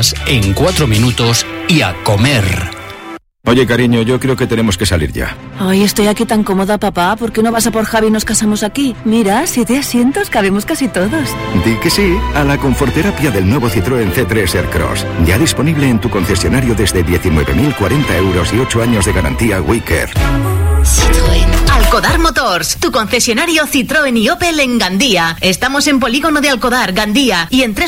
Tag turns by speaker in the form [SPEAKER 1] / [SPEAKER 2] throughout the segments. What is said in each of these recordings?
[SPEAKER 1] compras en 4 minutos y a comer.
[SPEAKER 2] Oye, cariño, yo creo que tenemos que salir ya.
[SPEAKER 3] Ay, estoy aquí tan cómoda, papá. ¿Por qué no vas a por Javi y nos casamos aquí? Mira, 7 asientos, cabemos casi todos.
[SPEAKER 2] Di que sí a la conforterapia del nuevo Citroën C3 Aircross. Ya disponible en tu concesionario desde 19.040 euros y 8 años de garantía WeCare.
[SPEAKER 4] Citroën. Alcodar Motors, tu concesionario Citroën y Opel en Gandía. Estamos en Polígono de Alcodar, Gandía, y en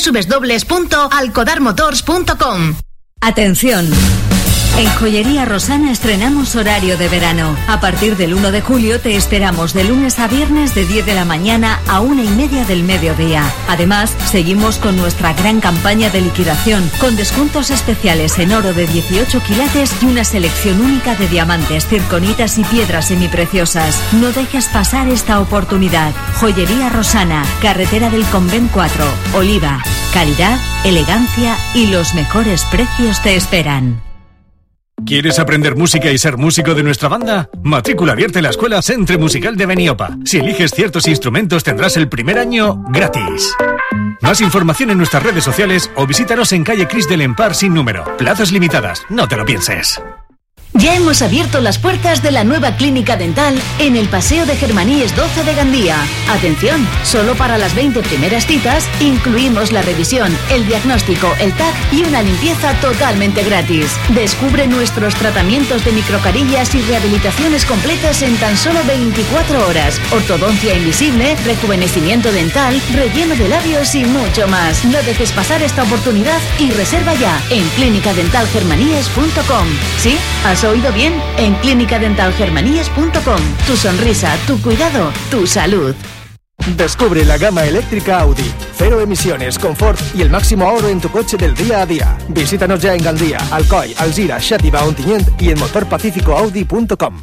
[SPEAKER 4] www.alcodarmotors.com.
[SPEAKER 5] Atención. En Joyería Rosana estrenamos horario de verano. A partir del 1 de julio te esperamos de lunes a viernes de 10 de la mañana a 1:30 del mediodía. Además, seguimos con nuestra gran campaña de liquidación, con descuentos especiales en oro de 18 quilates y una selección única de diamantes, circonitas y piedras semipreciosas. No dejes pasar esta oportunidad. Joyería Rosana, Carretera del Convent 4, Oliva. Calidad, elegancia y los mejores precios te esperan.
[SPEAKER 6] ¿Quieres aprender música y ser músico de nuestra banda? Matrícula abierta en la Escuela Centre Musical de Beniopa. Si eliges ciertos instrumentos tendrás el primer año gratis. Más información en nuestras redes sociales o visítanos en calle Cris del Empar sin número. Plazas limitadas, no te lo pienses.
[SPEAKER 4] Ya hemos abierto las puertas de la nueva clínica dental en el Paseo de Germaníes 12 de Gandía. Atención, solo para las 20 primeras citas incluimos la revisión, el diagnóstico, el TAC y una limpieza totalmente gratis. Descubre nuestros tratamientos de microcarillas y rehabilitaciones completas en tan solo 24 horas. Ortodoncia invisible, rejuvenecimiento dental, relleno de labios y mucho más. No dejes pasar esta oportunidad y reserva ya en clinicadentalgermaníes.com. ¿Sí? ¿Has oído bien? En clinicadentalgermaníes.com. Tu sonrisa, tu cuidado, tu salud.
[SPEAKER 7] Descubre la gama eléctrica Audi. 0 emisiones, confort y el máximo ahorro en tu coche del día a día. Visítanos ya en Gandía, Alcoy, Alzira, Xàtiva, Ontinyent y en motorpacificoaudi.com.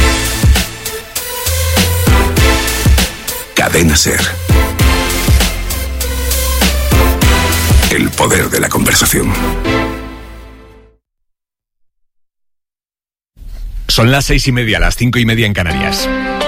[SPEAKER 8] Cadena SER. El poder de la conversación.
[SPEAKER 9] Son las 6:30, las 5:30 en Canarias.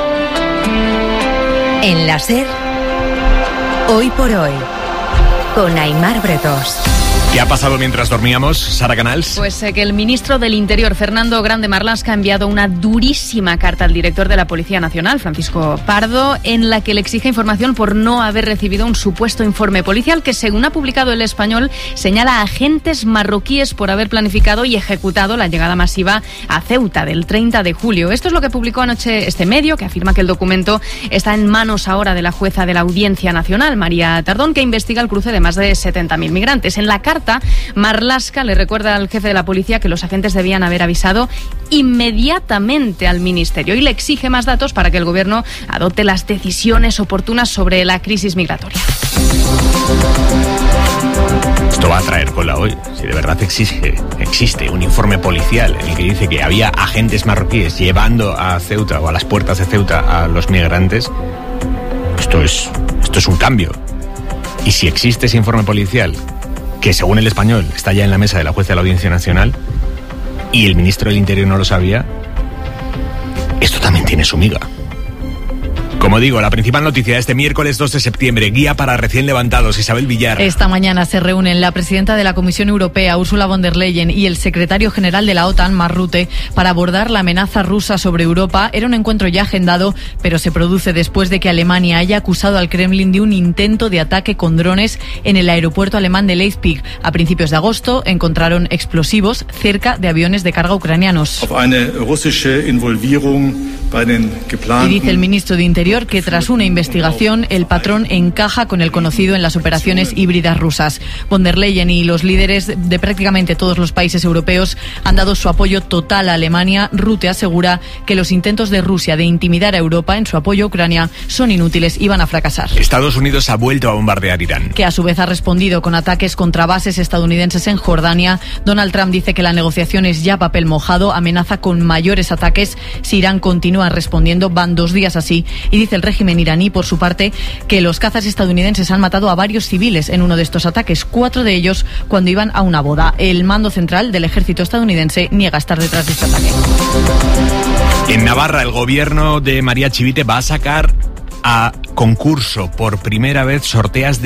[SPEAKER 5] En la SER, Hoy por Hoy, con Aimar Bretos.
[SPEAKER 9] ¿Qué ha pasado mientras dormíamos, Sara Canals?
[SPEAKER 10] Pues que el ministro del Interior, Fernando Grande Marlaska, ha enviado una durísima carta al director de la Policía Nacional, Francisco Pardo, en la que le exige información por no haber recibido un supuesto informe policial que, según ha publicado El Español, señala a agentes marroquíes por haber planificado y ejecutado la llegada masiva a Ceuta del 30 de julio. Esto es lo que publicó anoche este medio, que afirma que el documento está en manos ahora de la jueza de la Audiencia Nacional, María Tardón, que investiga el cruce de más de 70.000 migrantes. En la carta, Marlaska le recuerda al jefe de la policía que los agentes debían haber avisado inmediatamente al ministerio y le exige más datos para que el gobierno adopte las decisiones oportunas sobre la crisis migratoria.
[SPEAKER 9] Esto va a traer cola hoy. Si de verdad existe un informe policial en el que dice que había agentes marroquíes llevando a Ceuta o a las puertas de Ceuta a los migrantes, esto es un cambio. Y si existe ese informe policial, que según El Español está ya en la mesa de la jueza de la Audiencia Nacional, y el ministro del Interior no lo sabía, esto también tiene su miga. Como digo, la principal noticia de este miércoles 2 de septiembre, guía para recién levantados, Isabel Villar.
[SPEAKER 11] Esta mañana se reúnen la presidenta de la Comisión Europea, Ursula von der Leyen, y el secretario general de la OTAN, Mark Rutte, para abordar la amenaza rusa sobre Europa. Era un encuentro ya agendado, pero se produce después de que Alemania haya acusado al Kremlin de un intento de ataque con drones en el aeropuerto alemán de Leipzig. A principios de agosto encontraron explosivos cerca de aviones de carga ucranianos. Y dice el ministro de Interior que tras una investigación el patrón encaja con el conocido en las operaciones híbridas rusas. Von der Leyen y los líderes de prácticamente todos los países europeos han dado su apoyo total a Alemania. Rutte asegura que los intentos de Rusia de intimidar a Europa en su apoyo a Ucrania son inútiles y van a fracasar.
[SPEAKER 9] Estados Unidos ha vuelto a bombardear Irán,
[SPEAKER 11] que a su vez ha respondido con ataques contra bases estadounidenses en Jordania. Donald Trump dice que la negociación es ya papel mojado, amenaza con mayores ataques si Irán continúa respondiendo. Van 2 días así, y dice el régimen iraní, por su parte, que los cazas estadounidenses han matado a varios civiles en uno de estos ataques, 4 de ellos cuando iban a una boda. El mando central del ejército estadounidense niega estar detrás de este ataque.
[SPEAKER 9] En Navarra, el gobierno de María Chivite va a sacar a concurso. Por primera vez sorteo.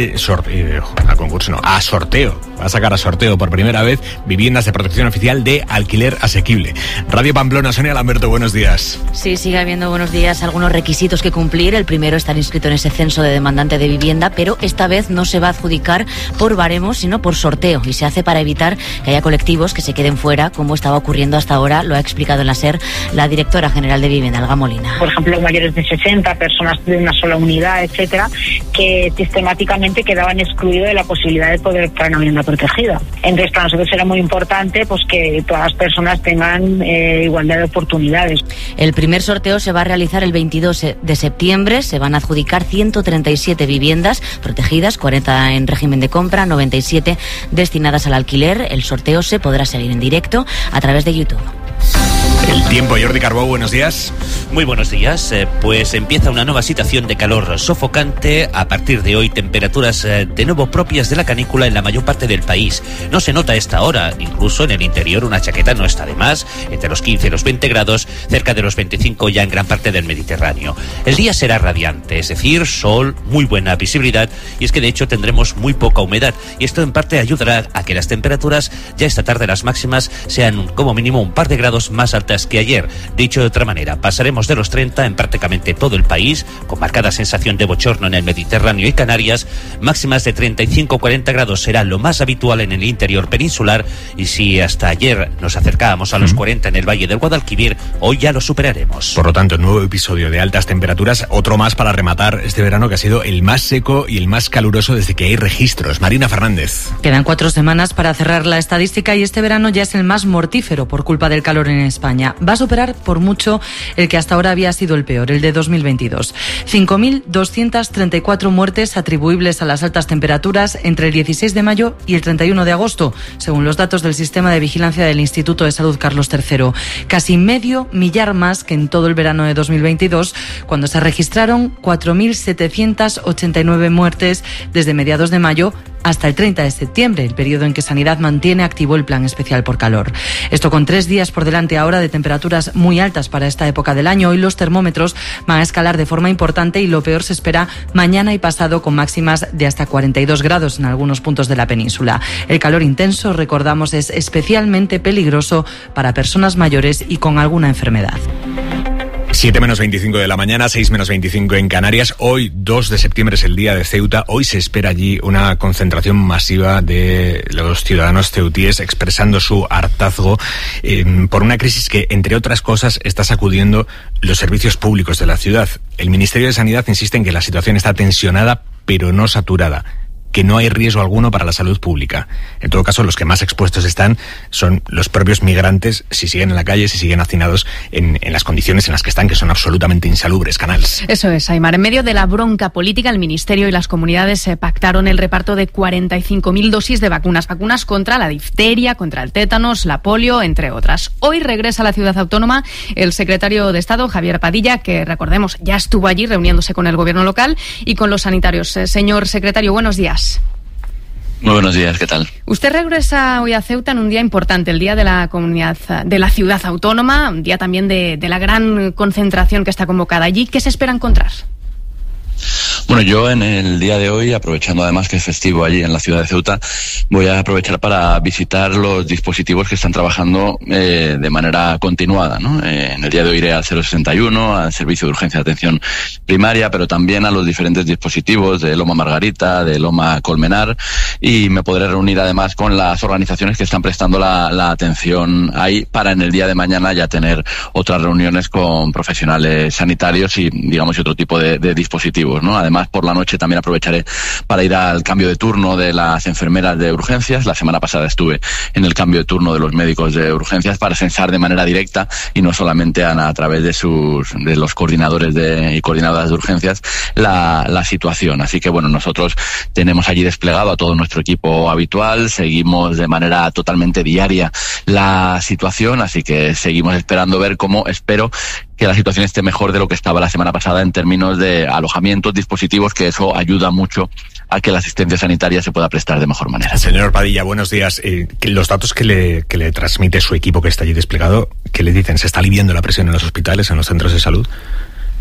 [SPEAKER 9] Va a sacar a sorteo por primera vez viviendas de protección oficial de alquiler asequible. Radio Pamplona, Sonia Lamberto, buenos días.
[SPEAKER 12] Sí, sigue habiendo, buenos días, algunos requisitos que cumplir. El primero, estar inscrito en ese censo de demandante de vivienda, pero esta vez no se va a adjudicar por baremos, sino por sorteo, y se hace para evitar que haya colectivos que se queden fuera, como estaba ocurriendo hasta ahora. Lo ha explicado en la SER la directora general de Vivienda, Olga Molina.
[SPEAKER 13] Por ejemplo, mayores de 60, personas de una sola unidad, etcétera, que sistemáticamente quedaban excluidos de la posibilidad de poder optar a una vivienda protegida. Entonces, para nosotros era muy importante pues que todas las personas tengan igualdad de oportunidades.
[SPEAKER 12] El primer sorteo se va a realizar el 22 de septiembre. Se van a adjudicar 137 viviendas protegidas, 40 en régimen de compra, 97 destinadas al alquiler. El sorteo se podrá seguir en directo a través de YouTube.
[SPEAKER 9] El tiempo, Jordi Carbó, buenos días.
[SPEAKER 14] Muy buenos días. Pues empieza una nueva situación de calor sofocante. A partir de hoy, temperaturas de nuevo propias de la canícula en la mayor parte del país. No se nota a esta hora, incluso en el interior una chaqueta no está de más, entre los 15 y los 20 grados, cerca de los 25 ya en gran parte del Mediterráneo. El día será radiante, es decir, sol, muy buena visibilidad, y es que de hecho tendremos muy poca humedad, y esto en parte ayudará a que las temperaturas ya esta tarde las máximas sean como mínimo un par de grados más altas que ayer. Dicho de otra manera, pasaremos de los 30 en prácticamente todo el país, con marcada sensación de bochorno en el Mediterráneo y Canarias. Máximas de 35-40 grados será lo más habitual en el interior peninsular, y si hasta ayer nos acercábamos a los 40 en el Valle del Guadalquivir, hoy ya lo superaremos.
[SPEAKER 9] Por lo tanto, nuevo episodio de altas temperaturas, otro más para rematar este verano que ha sido el más seco y el más caluroso desde que hay registros. Marina Fernández.
[SPEAKER 15] Quedan 4 semanas para cerrar la estadística y este verano ya es el más mortífero por culpa del calor en España. Va a superar por mucho el que hasta ahora había sido el peor, el de 2022. 5.234 muertes atribuibles a las altas temperaturas entre el 16 de mayo y el 31 de agosto, según los datos del Sistema de Vigilancia del Instituto de Salud Carlos III. Casi medio millar más que en todo el verano de 2022, cuando se registraron 4.789 muertes desde mediados de mayo hasta el 30 de septiembre, el periodo en que Sanidad mantiene activo el plan especial por calor. Esto con 3 días por delante ahora de temperaturas muy altas para esta época del año. Hoy los termómetros van a escalar de forma importante y lo peor se espera mañana y pasado, con máximas de hasta 42 grados en algunos puntos de la península. El calor intenso, recordamos, es especialmente peligroso para personas mayores y con alguna enfermedad.
[SPEAKER 9] 7 menos 25 de la mañana, 6 menos 25 en Canarias. Hoy, 2 de septiembre, es el día de Ceuta. Hoy se espera allí una concentración masiva de los ciudadanos ceutíes expresando su hartazgo por una crisis que, entre otras cosas, está sacudiendo los servicios públicos de la ciudad. El Ministerio de Sanidad insiste en que la situación está tensionada, pero no saturada, que no hay riesgo alguno para la salud pública. En todo caso, los que más expuestos están son los propios migrantes, si siguen en la calle, si siguen hacinados en las condiciones en las que están, que son absolutamente insalubres. Canals.
[SPEAKER 10] Eso es, Aymar. En medio de la bronca política, el Ministerio y las comunidades pactaron el reparto de 45.000 dosis de vacunas contra la difteria, contra el tétanos, la polio, entre otras. Hoy regresa a la ciudad autónoma el secretario de Estado, Javier Padilla, que, recordemos, ya estuvo allí reuniéndose con el gobierno local y con los sanitarios. Señor secretario, buenos días.
[SPEAKER 16] Muy buenos días, ¿qué tal?
[SPEAKER 10] Usted regresa hoy a Ceuta en un día importante, el día de la comunidad, de la ciudad autónoma, un día también de la gran concentración que está convocada allí. ¿Qué se espera encontrar?
[SPEAKER 16] Bueno, yo en el día de hoy, aprovechando además que es festivo allí en la ciudad de Ceuta, voy a aprovechar para visitar los dispositivos que están trabajando de manera continuada, ¿no? En el día de hoy iré al 061, al Servicio de Urgencia de Atención Primaria, pero también a los diferentes dispositivos de Loma Margarita, de Loma Colmenar, y me podré reunir además con las organizaciones que están prestando la atención ahí, para en el día de mañana ya tener otras reuniones con profesionales sanitarios y, digamos, otro tipo de dispositivos, ¿no? Además, por la noche también aprovecharé para ir al cambio de turno de las enfermeras de urgencias. La semana pasada estuve en el cambio de turno de los médicos de urgencias para censar de manera directa y no solamente a través de los coordinadores y coordinadoras de urgencias la situación. Así que bueno, nosotros tenemos allí desplegado a todo nuestro equipo habitual, seguimos de manera totalmente diaria la situación, así que seguimos esperando ver cómo, espero que la situación esté mejor de lo que estaba la semana pasada en términos de alojamientos, dispositivos, que eso ayuda mucho a que la asistencia sanitaria se pueda prestar de mejor manera.
[SPEAKER 9] Señor Padilla, buenos días. Los datos que le transmite su equipo que está allí desplegado, ¿qué le dicen? ¿Se está aliviando la presión en los hospitales, en los centros de salud?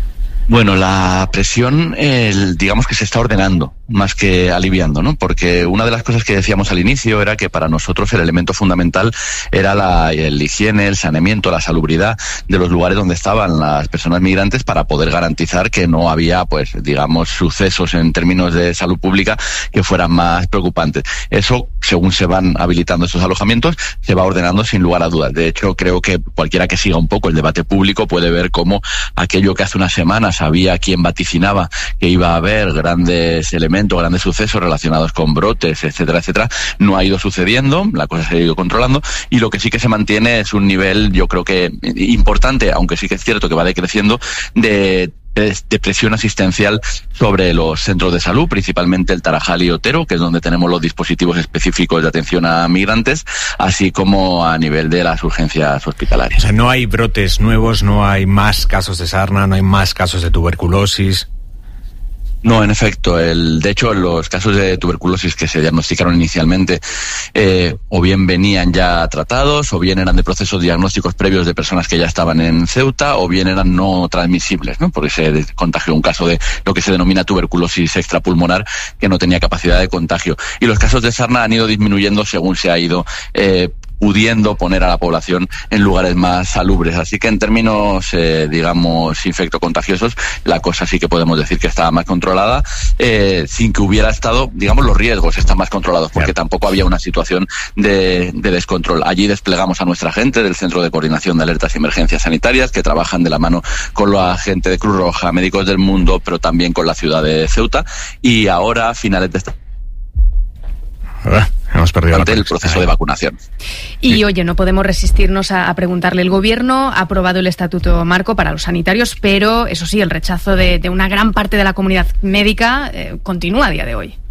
[SPEAKER 16] Bueno, la presión, digamos que se está ordenando más que aliviando, ¿no? Porque una de las cosas que decíamos al inicio era que para nosotros el elemento fundamental era el higiene, el saneamiento, la salubridad de los lugares donde estaban las personas migrantes para poder garantizar que no había, pues, digamos, sucesos en términos de salud pública que fueran más preocupantes. Eso, según se van habilitando esos alojamientos, se va ordenando sin lugar a dudas. De hecho, creo que cualquiera que siga un poco el debate público puede ver cómo aquello que hace unas semanas había quien vaticinaba que iba a haber grandes elementos, grandes sucesos relacionados con brotes, etcétera, etcétera, no ha ido sucediendo, la cosa se ha ido controlando, y lo que sí que se mantiene es un nivel, yo creo que importante, aunque sí que es cierto que va decreciendo, de presión asistencial sobre los centros de salud, principalmente el Tarajal y Otero, que es donde tenemos los dispositivos específicos de atención a migrantes, así como a nivel de las urgencias hospitalarias.
[SPEAKER 9] O sea, no hay brotes nuevos, no hay más casos de sarna, no hay más casos de tuberculosis.
[SPEAKER 16] No, en efecto. De hecho, los casos de tuberculosis que se diagnosticaron inicialmente o bien venían ya tratados, o bien eran de procesos diagnósticos previos de personas que ya estaban en Ceuta, o bien eran no transmisibles, ¿no? Porque se contagió un caso de lo que se denomina tuberculosis extrapulmonar que no tenía capacidad de contagio. Y los casos de sarna han ido disminuyendo según se ha ido pudiendo poner a la población en lugares más salubres. Así que en términos, digamos, infectocontagiosos, la cosa sí que podemos decir que estaba más controlada, sin que hubiera estado, digamos, los riesgos están más controlados, porque tampoco había una situación de descontrol. Allí desplegamos a nuestra gente del Centro de Coordinación de Alertas y Emergencias Sanitarias, que trabajan de la mano con la gente de Cruz Roja, Médicos del Mundo, pero también con la ciudad de Ceuta, y ahora, a finales de esta...
[SPEAKER 9] Hemos perdido
[SPEAKER 16] el proceso de vacunación.
[SPEAKER 10] Y oye, no podemos resistirnos a preguntarle. El Gobierno ha aprobado el Estatuto Marco para los sanitarios, pero eso sí, el rechazo de una gran parte de la comunidad médica continúa a día de hoy.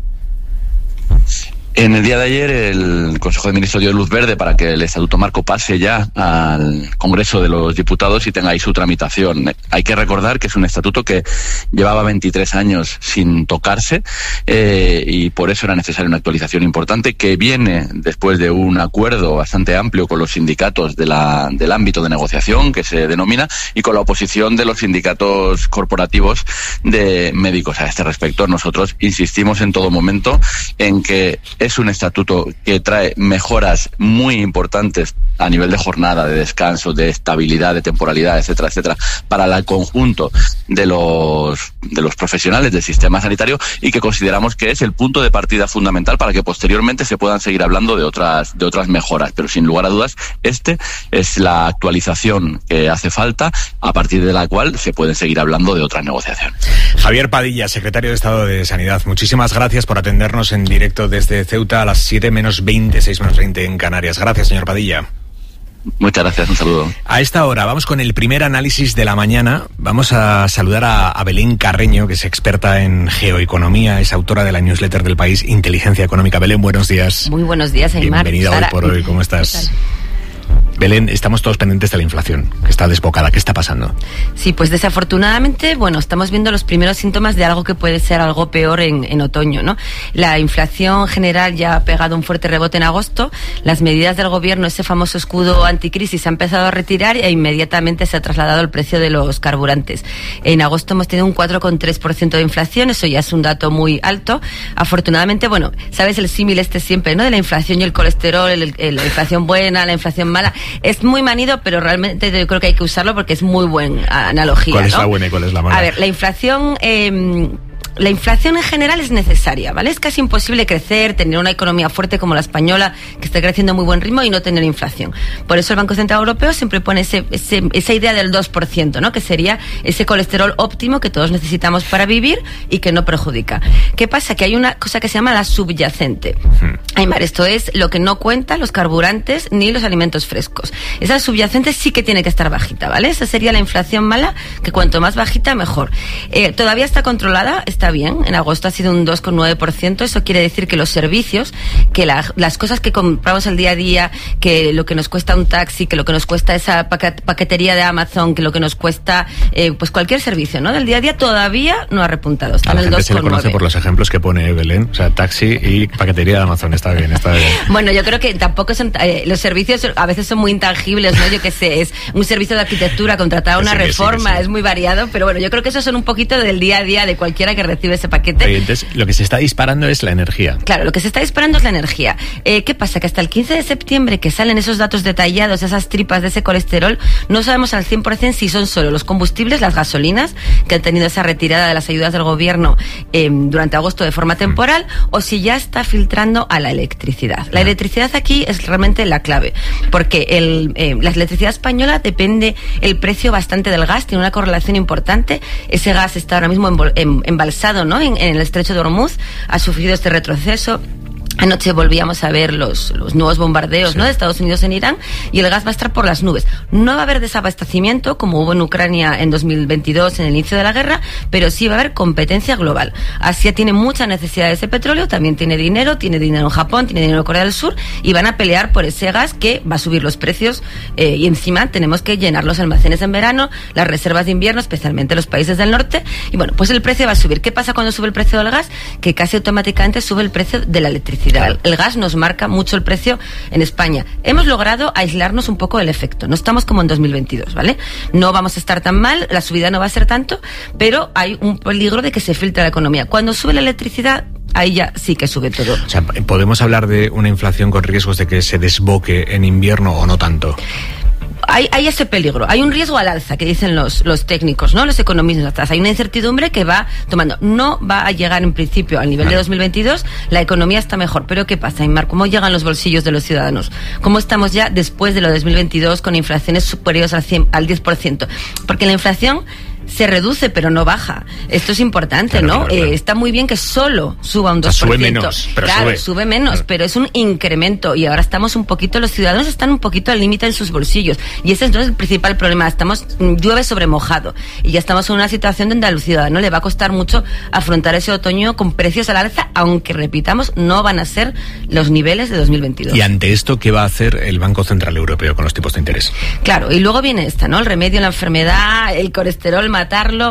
[SPEAKER 16] En el día de ayer el Consejo de Ministros dio luz verde para que el Estatuto Marco pase ya al Congreso de los Diputados y tenga ahí su tramitación. Hay que recordar que es un estatuto que llevaba 23 años sin tocarse y por eso era necesaria una actualización importante que viene después de un acuerdo bastante amplio con los sindicatos del ámbito de negociación, que se denomina, y con la oposición de los sindicatos corporativos de médicos. A este respecto, nosotros insistimos en todo momento en que es un estatuto que trae mejoras muy importantes a nivel de jornada, de descanso, de estabilidad, de temporalidad, etcétera, etcétera, para el conjunto de los profesionales del sistema sanitario, y que consideramos que es el punto de partida fundamental para que posteriormente se puedan seguir hablando de otras mejoras. Pero sin lugar a dudas, es la actualización que hace falta, a partir de la cual se pueden seguir hablando de otras negociaciones.
[SPEAKER 9] Javier Padilla, secretario de Estado de Sanidad, muchísimas gracias por atendernos en directo desde Ceuta a las 7 menos 20, 6 menos 20 en Canarias. Gracias, señor Padilla.
[SPEAKER 16] Muchas gracias, un saludo.
[SPEAKER 9] A esta hora vamos con el primer análisis de la mañana. Vamos a saludar a Belén Carreño, que es experta en geoeconomía, es autora de la newsletter del País Inteligencia Económica. Belén, buenos días.
[SPEAKER 17] Muy buenos días, Aymar.
[SPEAKER 9] Bienvenida hoy por hoy, ¿cómo estás? Belén, estamos todos pendientes de la inflación, que está desbocada. ¿Qué está pasando?
[SPEAKER 17] Sí, pues desafortunadamente, estamos viendo los primeros síntomas de algo que puede ser algo peor en otoño, ¿no? La inflación general ya ha pegado un fuerte rebote en agosto. Las medidas del gobierno, ese famoso escudo anticrisis, se ha empezado a retirar e inmediatamente se ha trasladado el precio de los carburantes. En agosto hemos tenido un 4,3% de inflación, eso ya es un dato muy alto. Afortunadamente, sabes el símil siempre, ¿no? De la inflación y el colesterol, la inflación buena, la inflación mala. Es muy manido, pero realmente yo creo que hay que usarlo porque es muy buena analogía.
[SPEAKER 9] ¿Cuál es la buena y cuál es la mala?
[SPEAKER 17] A ver, la inflación en general es necesaria, ¿vale? Es casi imposible crecer, tener una economía fuerte como la española, que esté creciendo a muy buen ritmo, y no tener inflación. Por eso el Banco Central Europeo siempre pone esa idea del 2%, ¿no? Que sería ese colesterol óptimo que todos necesitamos para vivir y que no perjudica. ¿Qué pasa? Que hay una cosa que se llama la subyacente. Aymar, esto es lo que no cuenta los carburantes ni los alimentos frescos. Esa subyacente sí que tiene que estar bajita, ¿vale? Esa sería la inflación mala, que cuanto más bajita, mejor. Todavía está controlada, está está bien. En agosto ha sido un 2,9%. Eso quiere decir que los servicios, que las cosas que compramos el día a día, que lo que nos cuesta un taxi, que lo que nos cuesta esa paquetería de Amazon, que lo que nos cuesta pues cualquier servicio, ¿no? Del día a día todavía no ha repuntado. Está en el 2,9%. Se le conoce
[SPEAKER 9] por los ejemplos que pone Belén, o sea, taxi y paquetería de Amazon. Está bien.
[SPEAKER 17] Bueno, yo creo que tampoco son los servicios a veces son muy intangibles, ¿no? Yo qué sé, es un servicio de arquitectura contratado a una reforma, es muy variado, pero bueno, yo creo que esos son un poquito del día a día de cualquiera que recibe ese paquete.
[SPEAKER 9] Oye, entonces, lo que se está disparando es la energía.
[SPEAKER 17] Claro, lo que se está disparando es la energía. ¿Qué pasa? Que hasta el 15 de septiembre, que salen esos datos detallados, esas tripas de ese colesterol, no sabemos al 100% si son solo los combustibles, las gasolinas, que han tenido esa retirada de las ayudas del gobierno durante agosto de forma temporal, o si ya está filtrando a la electricidad. La electricidad aquí es realmente la clave, porque la electricidad española depende el precio bastante del gas, tiene una correlación importante. Ese gas está ahora mismo embalsado, ¿no? en el estrecho de Hormuz, ha sufrido este retroceso. Anoche volvíamos a ver los nuevos bombardeos, ¿no? De Estados Unidos en Irán, y el gas va a estar por las nubes. No va a haber desabastecimiento como hubo en Ucrania en 2022, en el inicio de la guerra, pero sí va a haber competencia global. Asia tiene mucha necesidad de ese petróleo, también tiene dinero en Japón, tiene dinero en Corea del Sur, y van a pelear por ese gas que va a subir los precios, y encima tenemos que llenar los almacenes en verano, las reservas de invierno, especialmente los países del norte, y bueno, pues el precio va a subir. ¿Qué pasa cuando sube el precio del gas? Que casi automáticamente sube el precio de la electricidad. El gas nos marca mucho el precio en España. Hemos logrado aislarnos un poco del efecto. No estamos como en 2022, ¿vale? No vamos a estar tan mal, la subida no va a ser tanto, pero hay un peligro de que se filtre la economía. Cuando sube la electricidad, ahí ya sí que sube todo.
[SPEAKER 9] O sea, ¿podemos hablar de una inflación con riesgos de que se desboque en invierno o no tanto?
[SPEAKER 17] Hay ese peligro, hay un riesgo al alza que dicen los técnicos, ¿no? Los economistas. Hay una incertidumbre que va tomando. No va a llegar en principio al nivel de 2022, la economía está mejor. Pero ¿qué pasa, Inmar? ¿Cómo llegan los bolsillos de los ciudadanos? ¿Cómo estamos ya después de lo de 2022 con inflaciones superiores al 10%? Porque la inflación se reduce pero no baja. Esto es importante, claro, ¿no? Claro. Está muy bien que solo suba un 2%.
[SPEAKER 9] Sube menos, pero
[SPEAKER 17] claro, sube menos, pero es un incremento, y ahora estamos un poquito, los ciudadanos están un poquito al límite en sus bolsillos, y ese es entonces el principal problema. Llueve sobre mojado, y ya estamos en una situación donde al ciudadano le va a costar mucho afrontar ese otoño con precios al alza, aunque repitamos, no van a ser los niveles de 2022.
[SPEAKER 9] Y ante esto, ¿qué va a hacer el Banco Central Europeo con los tipos de interés?
[SPEAKER 17] Claro, y luego viene el remedio a la enfermedad, el colesterol, matarlo.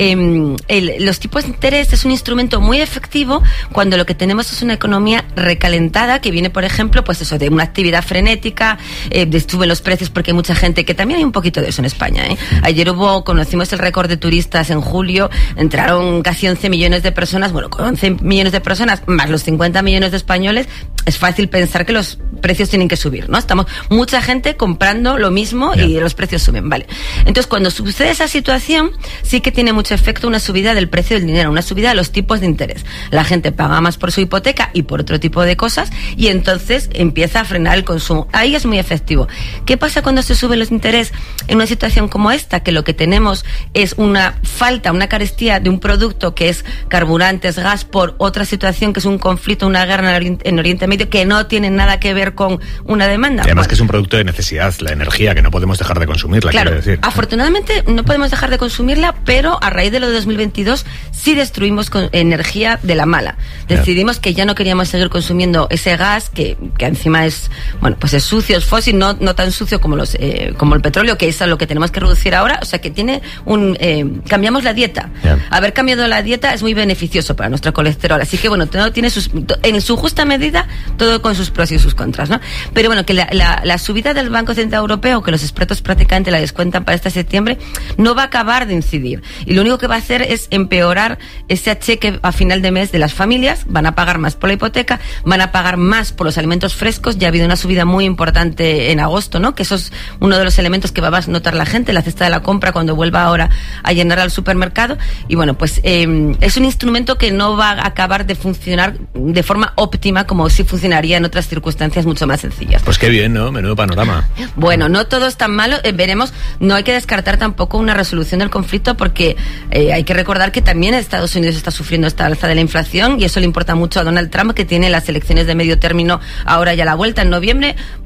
[SPEAKER 17] Los tipos de interés es un instrumento muy efectivo cuando lo que tenemos es una economía recalentada, que viene, por ejemplo, pues eso, de una actividad frenética, suben los precios porque hay mucha gente, que también hay un poquito de eso en España, ¿eh? Ayer conocimos el récord de turistas en julio, entraron casi 11 millones de personas, bueno, con 11 millones de personas, más los 50 millones de españoles, es fácil pensar que los precios tienen que subir, ¿no? Estamos mucha gente comprando lo mismo y los precios suben, ¿vale? Entonces, cuando sucede esa situación, sí que tiene mucho efecto una subida del precio del dinero, una subida de los tipos de interés. La gente paga más por su hipoteca y por otro tipo de cosas, y entonces empieza a frenar el consumo. Ahí es muy efectivo. ¿Qué pasa cuando se suben los intereses en una situación como esta? Que lo que tenemos es una falta, una carestía de un producto que es carburantes, gas, por otra situación que es un conflicto, una guerra en Oriente Medio, que no tiene nada que ver con una demanda.
[SPEAKER 9] Y además que es un producto de necesidad, la energía, que no podemos dejar de consumirla,
[SPEAKER 17] claro,
[SPEAKER 9] quiero decir.
[SPEAKER 17] Afortunadamente no podemos dejar de consumirla, pero a raíz de lo de 2022 sí destruimos energía de la mala. Decidimos que ya no queríamos seguir consumiendo ese gas que encima es, bueno, pues es sucio, es fósil, no tan sucio como el petróleo, que es a lo que tenemos que reducir ahora. O sea, que tiene cambiamos la dieta. Haber cambiado la dieta es muy beneficioso para nuestro colesterol. Así que bueno, todo tiene en su justa medida, todo con sus pros y sus contras, ¿no? Pero bueno, que la subida del Banco Central Europeo, que los expertos prácticamente la descuentan para este septiembre, no va a acabar de incidir. Y lo único que va a hacer es empeorar ese acheque a final de mes de las familias. Van a pagar más por la hipoteca, van a pagar más por los alimentos frescos. Ya ha habido una subida muy importante en agosto, ¿no? Que eso es uno de los elementos que va a notar la gente, la cesta de la compra, cuando vuelva ahora a llenar al supermercado. Y bueno, pues es un instrumento que no va a acabar de funcionar de forma óptima como si funcionaría en otras circunstancias mucho más sencillas.
[SPEAKER 9] Pues qué bien, ¿no? Menudo panorama.
[SPEAKER 17] Bueno, no todo es tan malo. Veremos, no hay que descartar tampoco una resolución del conflicto, porque hay que recordar que también Estados Unidos está sufriendo esta alza de la inflación, y eso le importa mucho a Donald Trump, que tiene las elecciones de medio término ahora ya a la vuelta en noviembre.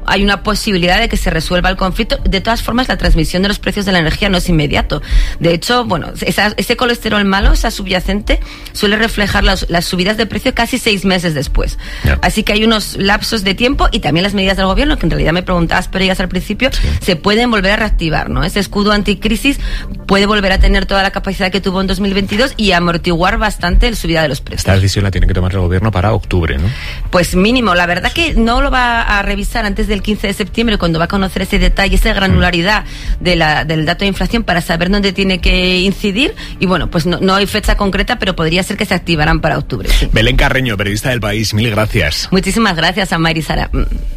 [SPEAKER 17] hay una posibilidad de que se resuelva el conflicto. De todas formas, la transmisión de los precios de la energía no es inmediato. De hecho, bueno, ese colesterol malo, esa subyacente, suele reflejar las subidas de precio casi 6 meses después. Yeah. Así que hay unos lapsos de tiempo, y también las medidas del gobierno, que en realidad me preguntabas, pero ellas al principio, se pueden volver a reactivar, ¿no? Ese escudo anticrisis puede volver a tener toda la capacidad que tuvo en 2022 y amortiguar bastante la subida de los precios.
[SPEAKER 9] Esta decisión la tiene que tomar el gobierno para octubre, ¿no?
[SPEAKER 17] Pues mínimo. La verdad que no lo va a revisar antes del 15 de septiembre, cuando va a conocer ese detalle, esa granularidad del dato de inflación, para saber dónde tiene que incidir. Y bueno, pues no hay fecha concreta, pero podría ser que se activarán para octubre. Sí.
[SPEAKER 9] Belén Carreño, periodista del País, mil gracias.
[SPEAKER 17] Muchísimas gracias a Mayra y Sara.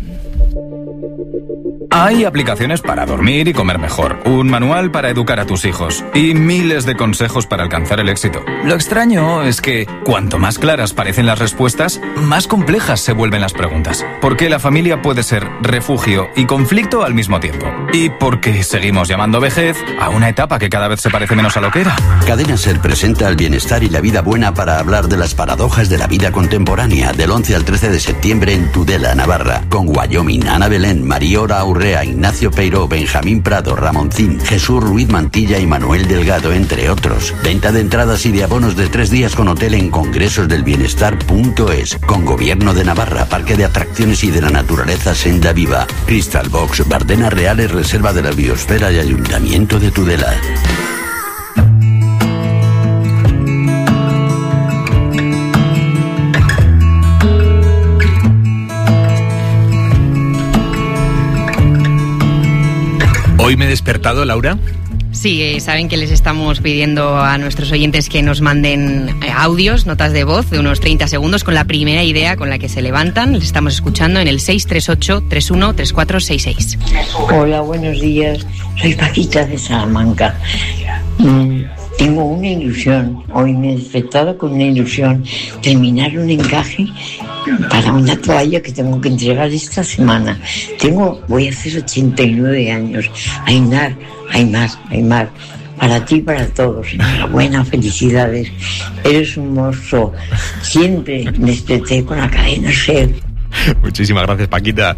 [SPEAKER 18] Hay aplicaciones para dormir y comer mejor, un manual para educar a tus hijos y miles de consejos para alcanzar el éxito. Lo extraño es que cuanto más claras parecen las respuestas, más complejas se vuelven las preguntas. Porque la familia puede ser refugio y conflicto al mismo tiempo. Y porque seguimos llamando vejez a una etapa que cada vez se parece menos a lo que era.
[SPEAKER 19] Cadena SER presenta el bienestar y la vida buena para hablar de las paradojas de la vida contemporánea, del 11 al 13 de septiembre en Tudela, Navarra, con Wyoming, Ana Belén, Mariora Aurrea, Ignacio Peiró, Benjamín Prado, Ramoncín, Jesús Ruiz Mantilla y Manuel Delgado, entre otros. Venta de entradas y de abonos de 3 días con hotel en congresosdelbienestar.es, con Gobierno de Navarra, Parque de Atracciones y de la Naturaleza Senda Viva, Crystal Box, Bardenas Reales, Reserva de la Biosfera y Ayuntamiento de Tudela.
[SPEAKER 9] ¿Hoy me he despertado, Laura?
[SPEAKER 20] Sí, saben que les estamos pidiendo a nuestros oyentes que nos manden audios, notas de voz de unos 30 segundos con la primera idea con la que se levantan. Les estamos escuchando en el 638-313466.
[SPEAKER 21] Hola, buenos días. Soy Paquita de Salamanca. Tengo una ilusión. Hoy me he despertado con una ilusión. Terminar un encaje para una toalla que tengo que entregar esta semana. Voy a hacer 89 años. Aymar, para ti y para todos. Enhorabuena, felicidades. Eres un monstruo. Siempre me desperté con la cadena SER.
[SPEAKER 9] Muchísimas gracias, Paquita.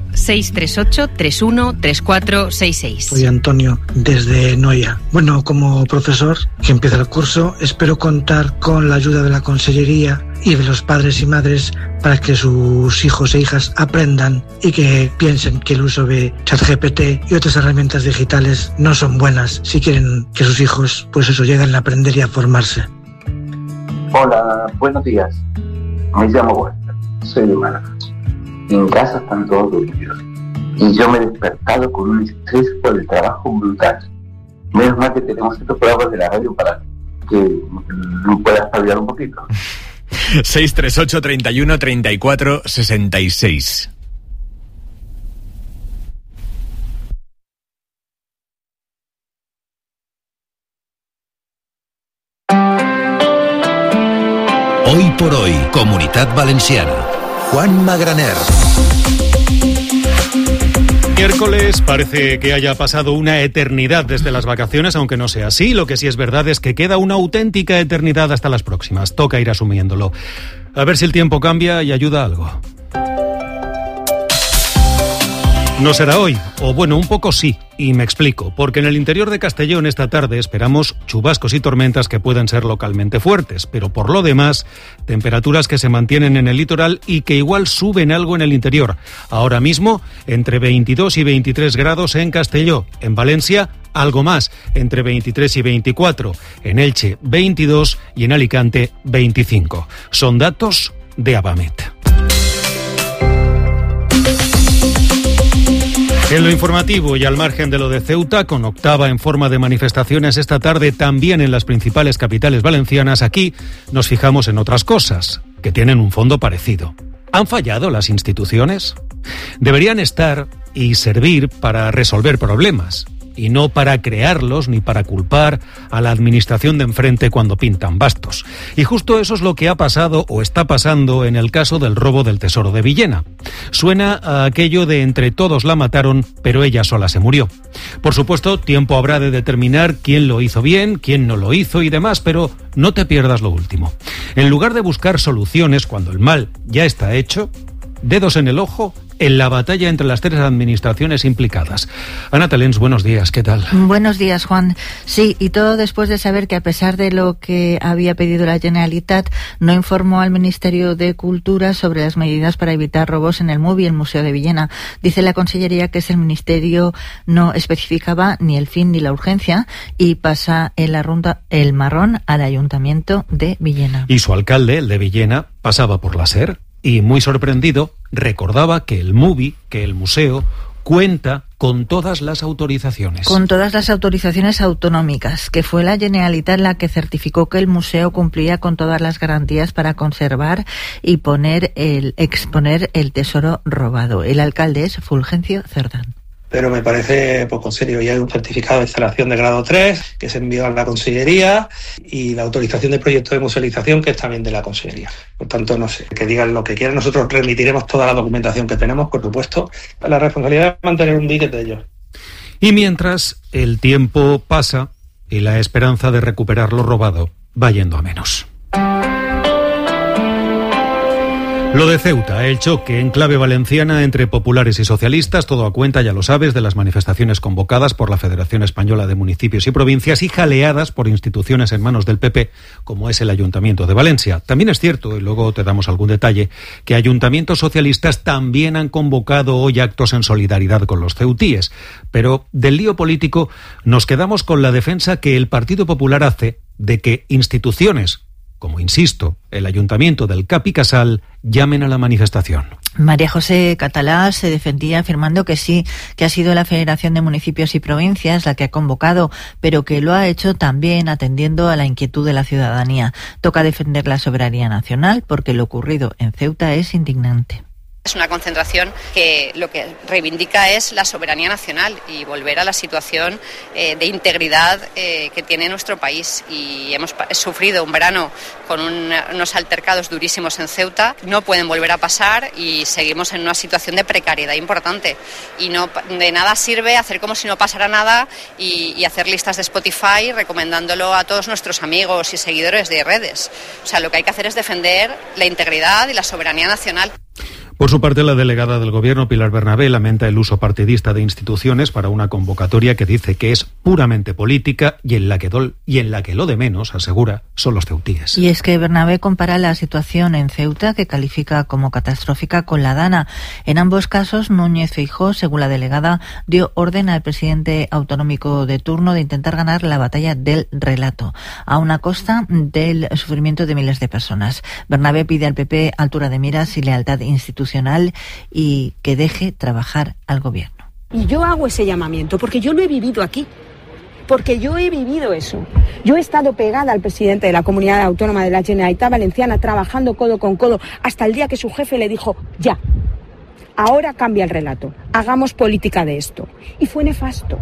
[SPEAKER 20] 638-313466.
[SPEAKER 22] Soy Antonio, desde Noia. Bueno, como profesor que empieza el curso, espero contar con la ayuda de la Consellería y de los padres y madres para que sus hijos e hijas aprendan y que piensen que el uso de ChatGPT y otras herramientas digitales no son buenas si quieren que sus hijos, pues eso, lleguen a aprender y a formarse.
[SPEAKER 23] Hola, buenos días. Me llamo Walter, soy de Málaga. En casa están todos dormidos y yo me he despertado con un estrés por el trabajo brutal. Menos mal que tenemos estos programas de la radio para que me puedas hablar un poquito.
[SPEAKER 9] 638-31-34-66.
[SPEAKER 1] Hoy por hoy, Comunitat Valenciana. Juan Magraner.
[SPEAKER 24] Miércoles, parece que haya pasado una eternidad desde las vacaciones, aunque no sea así. Lo que sí es verdad es que queda una auténtica eternidad hasta las próximas. Toca ir asumiéndolo. A ver si el tiempo cambia y ayuda a algo. No será hoy, o bueno, un poco sí, y me explico, porque en el interior de Castellón esta tarde esperamos chubascos y tormentas que pueden ser localmente fuertes, pero por lo demás, temperaturas que se mantienen en el litoral y que igual suben algo en el interior. Ahora mismo, entre 22 y 23 grados en Castelló, en Valencia, algo más, entre 23 y 24, en Elche 22 y en Alicante 25. Son datos de Abamet. En lo informativo y al margen de lo de Ceuta, con octava en forma de manifestaciones esta tarde también en las principales capitales valencianas, aquí nos fijamos en otras cosas que tienen un fondo parecido. ¿Han fallado las instituciones? Deberían estar y servir para resolver problemas, y no para crearlos ni para culpar a la administración de enfrente cuando pintan bastos. Y justo eso es lo que ha pasado o está pasando en el caso del robo del Tesoro de Villena. Suena a aquello de entre todos la mataron, pero ella sola se murió. Por supuesto, tiempo habrá de determinar quién lo hizo bien, quién no lo hizo y demás, pero no te pierdas lo último. En lugar de buscar soluciones cuando el mal ya está hecho, dedos en el ojo en la batalla entre las tres administraciones implicadas. Ana Talens, buenos días, ¿qué tal?
[SPEAKER 2] Buenos días, Juan. Sí, y todo después de saber que a pesar de lo que había pedido la Generalitat, no informó al Ministerio de Cultura sobre las medidas para evitar robos en el MUBI, el Museo de Villena. Dice la Consellería que el Ministerio no especificaba ni el fin ni la urgencia y pasa el marrón al Ayuntamiento de Villena.
[SPEAKER 24] Y su alcalde, el de Villena, pasaba por la SER y, muy sorprendido, recordaba que el MUBI, que el museo, cuenta con todas las autorizaciones.
[SPEAKER 2] Con todas las autorizaciones autonómicas, que fue la Generalitat la que certificó que el museo cumplía con todas las garantías para conservar y exponer el tesoro robado. El alcalde es Fulgencio Cerdán.
[SPEAKER 3] Pero me parece poco serio. Ya hay un certificado de instalación de grado 3 que se envió a la Consellería y la autorización de proyecto de musealización que es también de la Consellería. Por tanto, no sé, que digan lo que quieran. Nosotros remitiremos toda la documentación que tenemos, por supuesto. La responsabilidad es mantener un dique de ellos.
[SPEAKER 24] Y mientras el tiempo pasa y la esperanza de recuperar lo robado va yendo a menos. Lo de Ceuta, el choque en clave valenciana entre populares y socialistas, todo a cuenta, ya lo sabes, de las manifestaciones convocadas por la Federación Española de Municipios y Provincias y jaleadas por instituciones en manos del PP, como es el Ayuntamiento de Valencia. También es cierto, y luego te damos algún detalle, que ayuntamientos socialistas también han convocado hoy actos en solidaridad con los ceutíes. Pero del lío político nos quedamos con la defensa que el Partido Popular hace de que instituciones, como insisto, el Ayuntamiento del Cap i Casal, llamen a la manifestación.
[SPEAKER 2] María José Catalá se defendía afirmando que sí, que ha sido la Federación de Municipios y Provincias la que ha convocado, pero que lo ha hecho también atendiendo a la inquietud de la ciudadanía. Toca defender la soberanía nacional porque lo ocurrido en Ceuta es indignante.
[SPEAKER 4] Es una concentración que lo que reivindica es la soberanía nacional y volver a la situación de integridad que tiene nuestro país. Y hemos sufrido un verano con unos altercados durísimos en Ceuta. No pueden volver a pasar y seguimos en una situación de precariedad importante. Y no de nada sirve hacer como si no pasara nada y hacer listas de Spotify recomendándolo a todos nuestros amigos y seguidores de redes. O sea, lo que hay que hacer es defender la integridad y la soberanía nacional.
[SPEAKER 24] Por su parte, la delegada del Gobierno, Pilar Bernabé, lamenta el uso partidista de instituciones para una convocatoria que dice que es puramente política y en la que lo de menos, asegura, son los ceutíes.
[SPEAKER 2] Y es que Bernabé compara la situación en Ceuta, que califica como catastrófica, con la Dana. En ambos casos, Núñez Feijóo, según la delegada, dio orden al presidente autonómico de turno de intentar ganar la batalla del relato, a una costa del sufrimiento de miles de personas. Bernabé pide al PP altura de miras y lealtad institucional y que deje trabajar al gobierno.
[SPEAKER 6] Y yo hago ese llamamiento porque yo lo he vivido aquí, porque yo he vivido eso. Yo he estado pegada al presidente de la Comunidad Autónoma de la Generalitat Valenciana, trabajando codo con codo, hasta el día que su jefe le dijo, ya, ahora cambia el relato, hagamos política de esto. Y fue nefasto.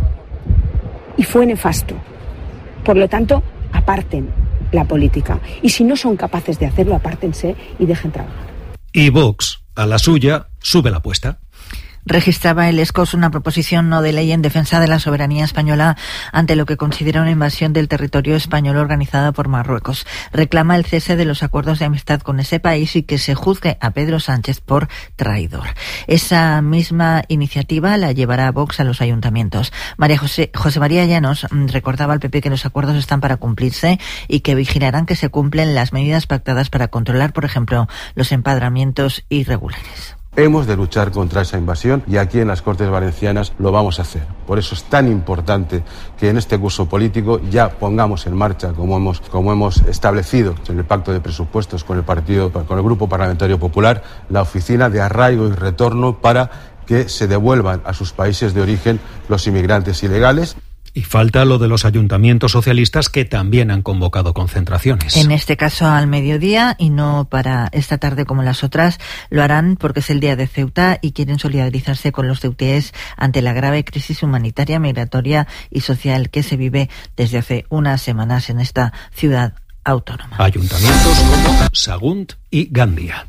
[SPEAKER 6] Por lo tanto, aparten la política. Y si no son capaces de hacerlo, apártense y dejen trabajar.
[SPEAKER 24] Y Vox, a la suya, sube la apuesta.
[SPEAKER 2] Registraba el ESCOS una proposición no de ley en defensa de la soberanía española ante lo que considera una invasión del territorio español organizada por Marruecos. Reclama el cese de los acuerdos de amistad con ese país y que se juzgue a Pedro Sánchez por traidor. Esa misma iniciativa la llevará Vox a los ayuntamientos. José María Llanos recordaba al PP que los acuerdos están para cumplirse y que vigilarán que se cumplen las medidas pactadas para controlar, por ejemplo, los empadronamientos irregulares.
[SPEAKER 25] Hemos de luchar contra esa invasión y aquí en las Cortes Valencianas lo vamos a hacer. Por eso es tan importante que en este curso político ya pongamos en marcha, como hemos establecido en el pacto de presupuestos con el Grupo Parlamentario Popular, la oficina de arraigo y retorno para que se devuelvan a sus países de origen los inmigrantes ilegales.
[SPEAKER 24] Y falta lo de los ayuntamientos socialistas que también han convocado concentraciones.
[SPEAKER 2] En este caso al mediodía y no para esta tarde como las otras. Lo harán porque es el día de Ceuta y quieren solidarizarse con los ceutíes ante la grave crisis humanitaria, migratoria y social que se vive desde hace unas semanas en esta ciudad autónoma.
[SPEAKER 24] Ayuntamientos como Sagunt y Gandía.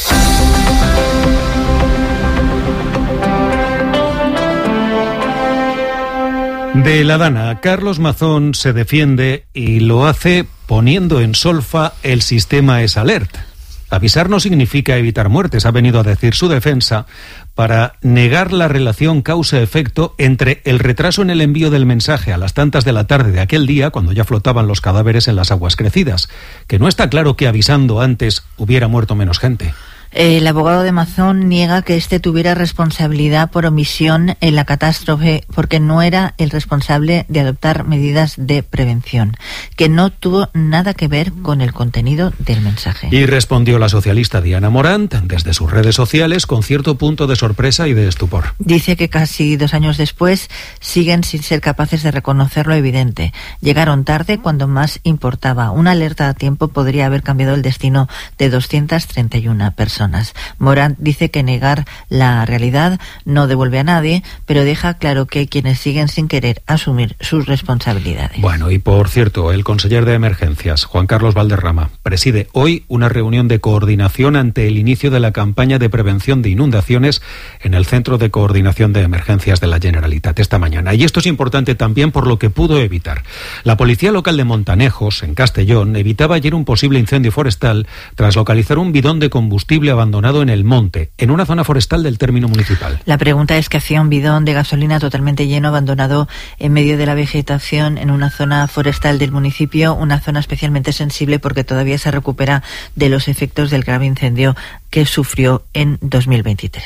[SPEAKER 24] De la Dana, Carlos Mazón se defiende y lo hace poniendo en solfa el sistema EsAlert. Avisar no significa evitar muertes, ha venido a decir su defensa, para negar la relación causa-efecto entre el retraso en el envío del mensaje a las tantas de la tarde de aquel día, cuando ya flotaban los cadáveres en las aguas crecidas, que no está claro que avisando antes hubiera muerto menos gente.
[SPEAKER 2] El abogado de Mazón niega que este tuviera responsabilidad por omisión en la catástrofe porque no era el responsable de adoptar medidas de prevención, que no tuvo nada que ver con el contenido del mensaje.
[SPEAKER 24] Y respondió la socialista Diana Morant desde sus redes sociales con cierto punto de sorpresa y de estupor.
[SPEAKER 2] Dice que casi 2 años después siguen sin ser capaces de reconocer lo evidente. Llegaron tarde cuando más importaba. Una alerta a tiempo podría haber cambiado el destino de 231 personas. Morant dice que negar la realidad no devuelve a nadie, pero deja claro que hay quienes siguen sin querer asumir sus responsabilidades.
[SPEAKER 24] Bueno, y por cierto, el conseller de Emergencias, Juan Carlos Valderrama, preside hoy una reunión de coordinación ante el inicio de la campaña de prevención de inundaciones en el Centro de Coordinación de Emergencias de la Generalitat esta mañana. Y esto es importante también por lo que pudo evitar. La Policía Local de Montanejos, en Castellón, evitaba ayer un posible incendio forestal tras localizar un bidón de combustible abandonado en el monte, en una zona forestal del término municipal.
[SPEAKER 2] La pregunta es qué hacía un bidón de gasolina totalmente lleno, abandonado en medio de la vegetación en una zona forestal del municipio, una zona especialmente sensible porque todavía se recupera de los efectos del grave incendio que sufrió en 2023.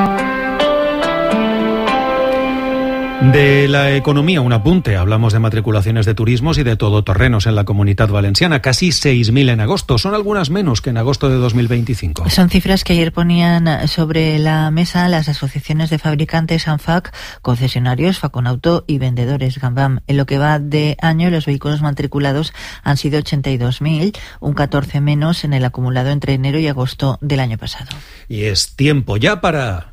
[SPEAKER 24] De la economía, un apunte. Hablamos de matriculaciones de turismos y de todoterrenos en la Comunitat Valenciana. Casi 6.000 en agosto. Son algunas menos que en agosto de 2025.
[SPEAKER 2] Son cifras que ayer ponían sobre la mesa las asociaciones de fabricantes ANFAC, concesionarios, Faconauto y vendedores Gambam. En lo que va de año, los vehículos matriculados han sido 82.000, un 14 menos en el acumulado entre enero y agosto del año pasado.
[SPEAKER 24] Y es tiempo ya para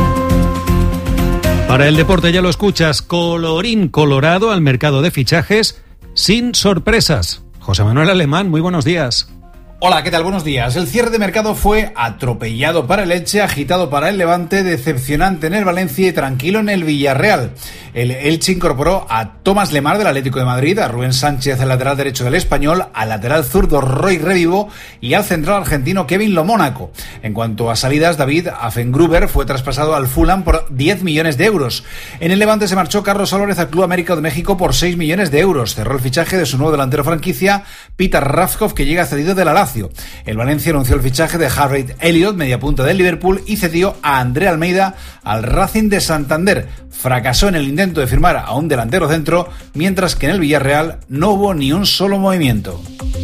[SPEAKER 24] el deporte, ya lo escuchas, colorín colorado al mercado de fichajes sin sorpresas. José Manuel Alemán, muy buenos días.
[SPEAKER 5] Hola, ¿qué tal? Buenos días. El cierre de mercado fue atropellado para el Elche, agitado para el Levante, decepcionante en el Valencia y tranquilo en el Villarreal. El Elche incorporó a Tomás Lemar del Atlético de Madrid, a Rubén Sánchez, el lateral derecho del Español, al lateral zurdo Roy Revivo y al central argentino Kevin Lomónaco. En cuanto a salidas, David Affengruber fue traspasado al Fulham por 10 millones de euros. En el Levante se marchó Carlos Álvarez al Club América de México por 6 millones de euros. Cerró el fichaje de su nuevo delantero franquicia, Peter Ravkov, que llega cedido de la Lazio. El Valencia anunció el fichaje de Harry Elliott, mediapunta del Liverpool, y cedió a André Almeida al Racing de Santander. Fracasó en el intento de firmar a un delantero centro, mientras que en el Villarreal no hubo ni un solo movimiento.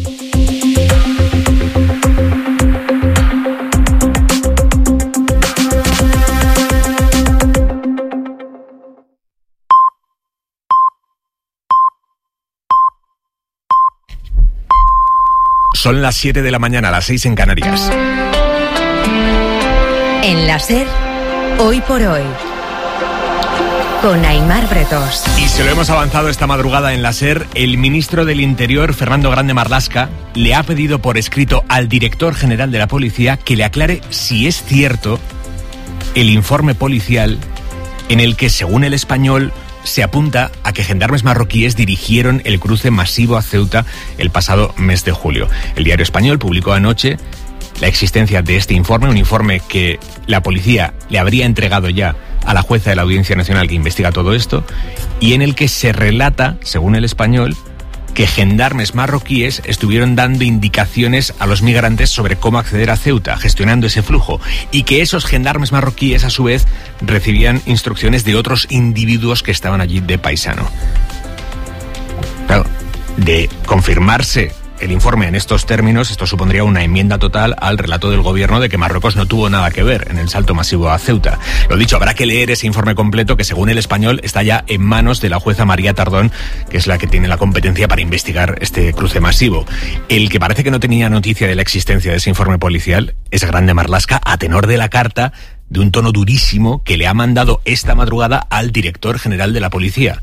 [SPEAKER 9] Son las 7 de la mañana, las 6 en Canarias.
[SPEAKER 7] En la SER, hoy por hoy, con Aimar Bretos.
[SPEAKER 9] Y se lo hemos avanzado esta madrugada en la SER, el ministro del Interior, Fernando Grande Marlaska, le ha pedido por escrito al director general de la policía que le aclare si es cierto el informe policial en el que, según El Español, se apunta a que gendarmes marroquíes dirigieron el cruce masivo a Ceuta el pasado mes de julio. El Diario Español publicó anoche la existencia de este informe, un informe que la policía le habría entregado ya a la jueza de la Audiencia Nacional que investiga todo esto, y en el que se relata, según El Español, que gendarmes marroquíes estuvieron dando indicaciones a los migrantes sobre cómo acceder a Ceuta, gestionando ese flujo, y que esos gendarmes marroquíes, a su vez, recibían instrucciones de otros individuos que estaban allí de paisano. Claro, de confirmarse el informe en estos términos, esto supondría una enmienda total al relato del gobierno de que Marruecos no tuvo nada que ver en el salto masivo a Ceuta. Lo dicho, habrá que leer ese informe completo que, según El Español, está ya en manos de la jueza María Tardón, que es la que tiene la competencia para investigar este cruce masivo. El que parece que no tenía noticia de la existencia de ese informe policial es Grande Marlaska, a tenor de la carta de un tono durísimo que le ha mandado esta madrugada al director general de la policía.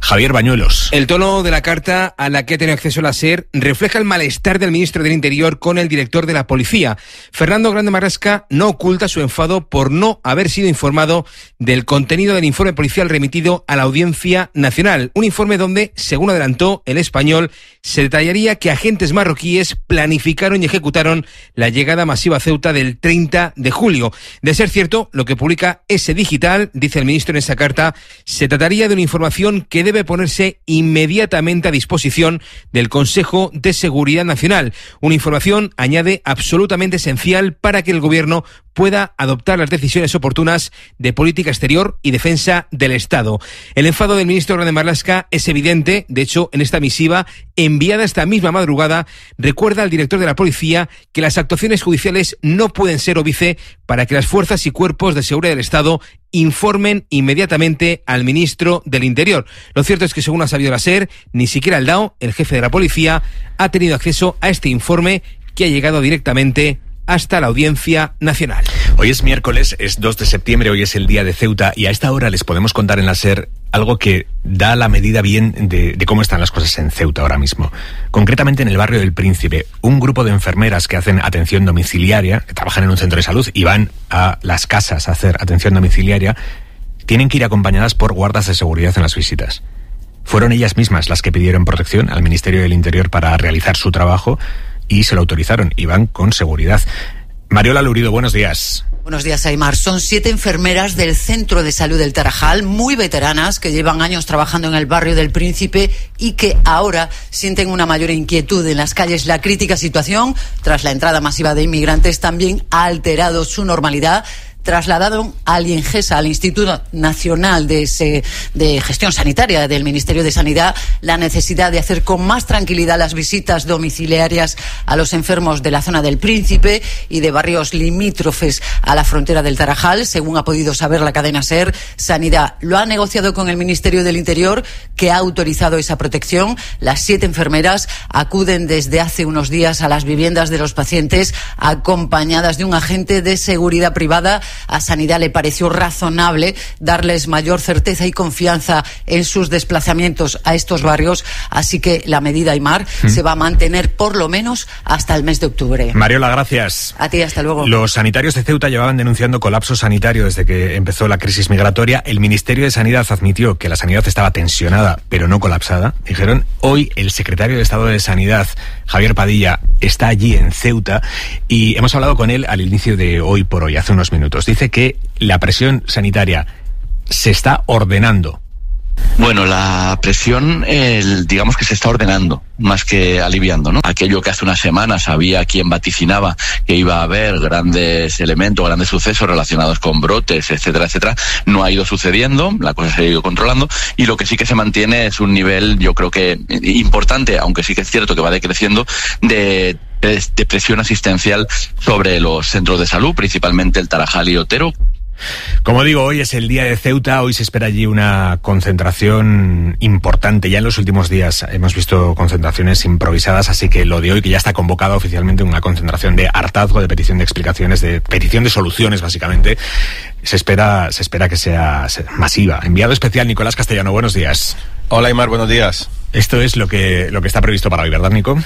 [SPEAKER 9] Javier Bañuelos.
[SPEAKER 8] El tono de la carta a la que ha tenido acceso la SER refleja el malestar del ministro del Interior con el director de la policía. Fernando Grande Marlasca no oculta su enfado por no haber sido informado del contenido del informe policial remitido a la Audiencia Nacional. Un informe donde, según adelantó El Español, se detallaría que agentes marroquíes planificaron y ejecutaron la llegada masiva a Ceuta del 30 de julio. De ser cierto, lo que publica ese digital, dice el ministro en esa carta, se trataría de una información que debe ponerse inmediatamente a disposición del Consejo de Seguridad Nacional. Una información, añade, absolutamente esencial para que el Gobierno pueda adoptar las decisiones oportunas de política exterior y defensa del Estado. El enfado del ministro Grande Marlasca es evidente. De hecho, en esta misiva, enviada esta misma madrugada, recuerda al director de la policía que las actuaciones judiciales no pueden ser óbice para que las fuerzas y cuerpos de seguridad del Estado informen inmediatamente al ministro del Interior. Lo cierto es que, según ha sabido la SER, ni siquiera el DAO, el jefe de la policía, ha tenido acceso a este informe que ha llegado directamente hasta la Audiencia Nacional.
[SPEAKER 9] Hoy es miércoles, es 2 de septiembre, hoy es el día de Ceuta y a esta hora les podemos contar en la SER algo que da la medida bien de cómo están las cosas en Ceuta ahora mismo. Concretamente en el barrio del Príncipe, un grupo de enfermeras que hacen atención domiciliaria, que trabajan en un centro de salud y van a las casas a hacer atención domiciliaria, tienen que ir acompañadas por guardas de seguridad en las visitas. Fueron ellas mismas las que pidieron protección al Ministerio del Interior para realizar su trabajo y se lo autorizaron y van con seguridad. Mariola Lurido, buenos días.
[SPEAKER 11] Buenos días, Aymar. Son 7 enfermeras del Centro de Salud del Tarajal, muy veteranas, que llevan años trabajando en el barrio del Príncipe y que ahora sienten una mayor inquietud en las calles. La crítica situación, tras la entrada masiva de inmigrantes, también ha alterado su normalidad. Trasladaron al INGESA, al Instituto Nacional de Gestión Sanitaria del Ministerio de Sanidad, la necesidad de hacer con más tranquilidad las visitas domiciliarias a los enfermos de la zona del Príncipe y de barrios limítrofes a la frontera del Tarajal. Según ha podido saber la cadena SER, Sanidad lo ha negociado con el Ministerio del Interior, que ha autorizado esa protección. Las 7 enfermeras acuden desde hace unos días a las viviendas de los pacientes acompañadas de un agente de seguridad privada. A Sanidad le pareció razonable darles mayor certeza y confianza en sus desplazamientos a estos barrios, así que la medida, Aymar, se va a mantener por lo menos hasta el mes de octubre.
[SPEAKER 9] Mariola, gracias.
[SPEAKER 11] A ti, hasta luego.
[SPEAKER 9] Los sanitarios de Ceuta llevaban denunciando colapso sanitario desde que empezó la crisis migratoria. El Ministerio de Sanidad admitió que la sanidad estaba tensionada, pero no colapsada. Dijeron, hoy el secretario de Estado de Sanidad, Javier Padilla, está allí en Ceuta y hemos hablado con él al inicio de Hoy por Hoy, hace unos minutos. Dice que la presión sanitaria se está ordenando.
[SPEAKER 16] Bueno, la presión, digamos que se está ordenando, más que aliviando, ¿no? Aquello que hace unas semanas había quien vaticinaba que iba a haber grandes elementos, grandes sucesos relacionados con brotes, etcétera, etcétera, no ha ido sucediendo, la cosa se ha ido controlando, y lo que sí que se mantiene es un nivel, yo creo que importante, aunque sí que es cierto que va decreciendo, de presión asistencial sobre los centros de salud, principalmente el Tarajal y Otero.
[SPEAKER 9] Como digo, hoy es el día de Ceuta, hoy se espera allí una concentración importante. Ya en los últimos días hemos visto concentraciones improvisadas, así que lo de hoy, que ya está convocada oficialmente una concentración de hartazgo, de petición de explicaciones, de petición de soluciones, básicamente, se espera que sea masiva. Enviado especial Nicolás Castellano, buenos días.
[SPEAKER 12] Hola, Aymar, buenos días.
[SPEAKER 9] Esto es lo que está previsto para hoy, ¿verdad, Nico?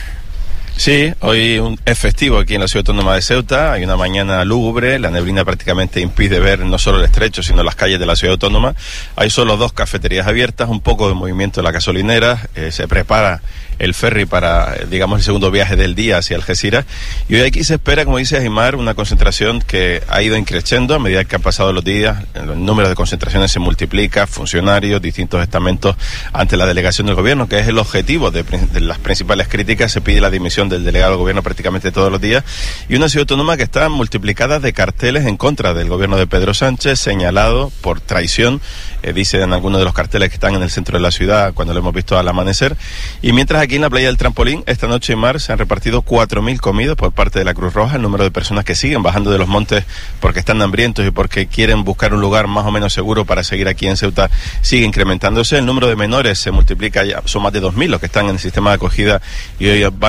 [SPEAKER 12] Sí, hoy es festivo aquí en la ciudad autónoma de Ceuta, hay una mañana lúgubre, la neblina prácticamente impide ver no solo el estrecho, sino las calles de la ciudad autónoma. Hay solo 2 cafeterías abiertas, un poco de movimiento en la gasolinera, se prepara el ferry para, digamos, el segundo viaje del día hacia Algeciras. Y hoy aquí se espera, como dice Aymar, una concentración que ha ido increciendo a medida que han pasado los días. El número de concentraciones se multiplica, funcionarios, distintos estamentos ante la delegación del gobierno, que es el objetivo de las principales críticas. Se pide la dimisión del delegado del gobierno prácticamente todos los días. Y una ciudad autónoma que está multiplicada de carteles en contra del gobierno de Pedro Sánchez, señalado por traición, dicen algunos de los carteles que están en el centro de la ciudad cuando lo hemos visto al amanecer. Y mientras aquí en la playa del Trampolín, esta noche en mar se han repartido 4.000 comidas por parte de la Cruz Roja. El número de personas que siguen bajando de los montes porque están hambrientos y porque quieren buscar un lugar más o menos seguro para seguir aquí en Ceuta sigue incrementándose. El número de menores se multiplica, ya son más de 2.000 los que están en el sistema de acogida y hoy van a continuar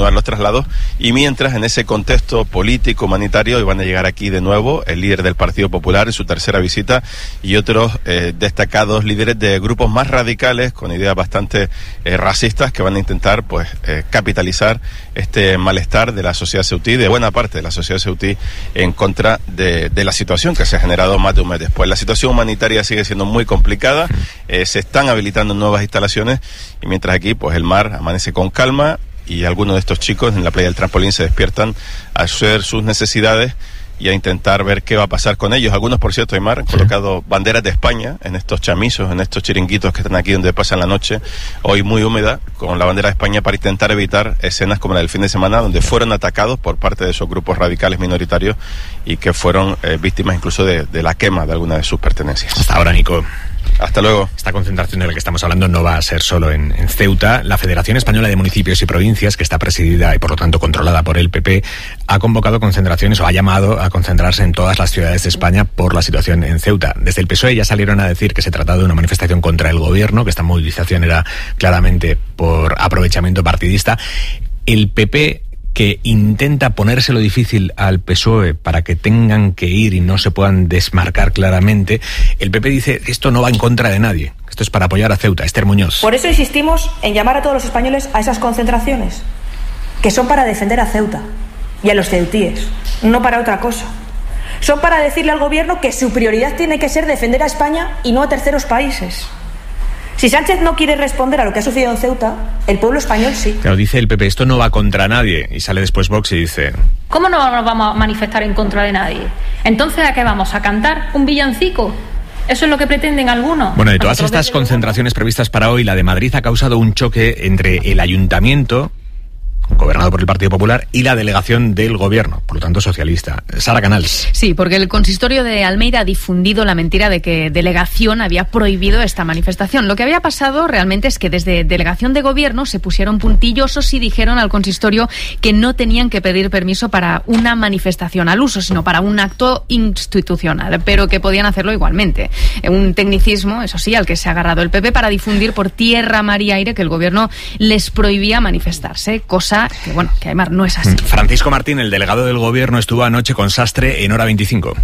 [SPEAKER 12] reanudar los traslados, y mientras en ese contexto político, humanitario, iban a llegar aquí de nuevo el líder del Partido Popular en su tercera visita y otros destacados líderes de grupos más radicales con ideas bastante racistas que van a intentar pues capitalizar este malestar de la sociedad ceutí, de buena parte de la sociedad ceutí, en contra de la situación que se ha generado más de un mes después. La situación humanitaria sigue siendo muy complicada, se están habilitando nuevas instalaciones y mientras aquí pues el mar amanece con calma y algunos de estos chicos en la playa del Trampolín se despiertan a hacer sus necesidades y a intentar ver qué va a pasar con ellos. Algunos, por cierto, Aymar, han colocado banderas de España en estos chamizos, en estos chiringuitos que están aquí donde pasan la noche, hoy muy húmeda, con la bandera de España para intentar evitar escenas como la del fin de semana, donde fueron atacados por parte de esos grupos radicales minoritarios y que fueron víctimas incluso de la quema de alguna de sus pertenencias.
[SPEAKER 9] Hasta ahora, Nico.
[SPEAKER 12] Hasta luego.
[SPEAKER 9] Esta concentración de la que estamos hablando no va a ser solo en Ceuta. La Federación Española de Municipios y Provincias, que está presidida y por lo tanto controlada por el PP, ha convocado concentraciones o ha llamado a concentrarse en todas las ciudades de España por la situación en Ceuta. Desde el PSOE ya salieron a decir que se trataba de una manifestación contra el gobierno, que esta movilización era claramente por aprovechamiento partidista. El PP, que intenta ponérselo difícil al PSOE para que tengan que ir y no se puedan desmarcar claramente, el PP dice que esto no va en contra de nadie, esto es para apoyar a Ceuta. Esther Muñoz.
[SPEAKER 10] Por eso insistimos en llamar a todos los españoles a esas concentraciones, que son para defender a Ceuta y a los ceutíes, no para otra cosa. Son para decirle al gobierno que su prioridad tiene que ser defender a España y no a terceros países. Si Sánchez no quiere responder a lo que ha sucedido en Ceuta, el pueblo español sí.
[SPEAKER 9] Claro, dice el PP, esto no va contra nadie. Y sale después Vox y dice...
[SPEAKER 13] ¿Cómo no nos vamos a manifestar en contra de nadie? Entonces, ¿a qué vamos? ¿A cantar un villancico? ¿Eso es lo que pretenden algunos?
[SPEAKER 9] Bueno, de todas estas concentraciones previstas para hoy, la de Madrid ha causado un choque entre el ayuntamiento, gobernado por el Partido Popular, y la delegación del gobierno, por lo tanto socialista. Sara Canals.
[SPEAKER 20] Sí, porque el consistorio de Almeida ha difundido la mentira de que delegación había prohibido esta manifestación. Lo que había pasado realmente es que desde delegación de gobierno se pusieron puntillosos y dijeron al consistorio que no tenían que pedir permiso para una manifestación al uso, sino para un acto institucional, pero que podían hacerlo igualmente. Un tecnicismo, eso sí, al que se ha agarrado el PP para difundir por tierra, mar y aire que el gobierno les prohibía manifestarse, cosa que además no es así.
[SPEAKER 9] Francisco Martín, el delegado del gobierno, estuvo anoche con Sastre en Hora 25.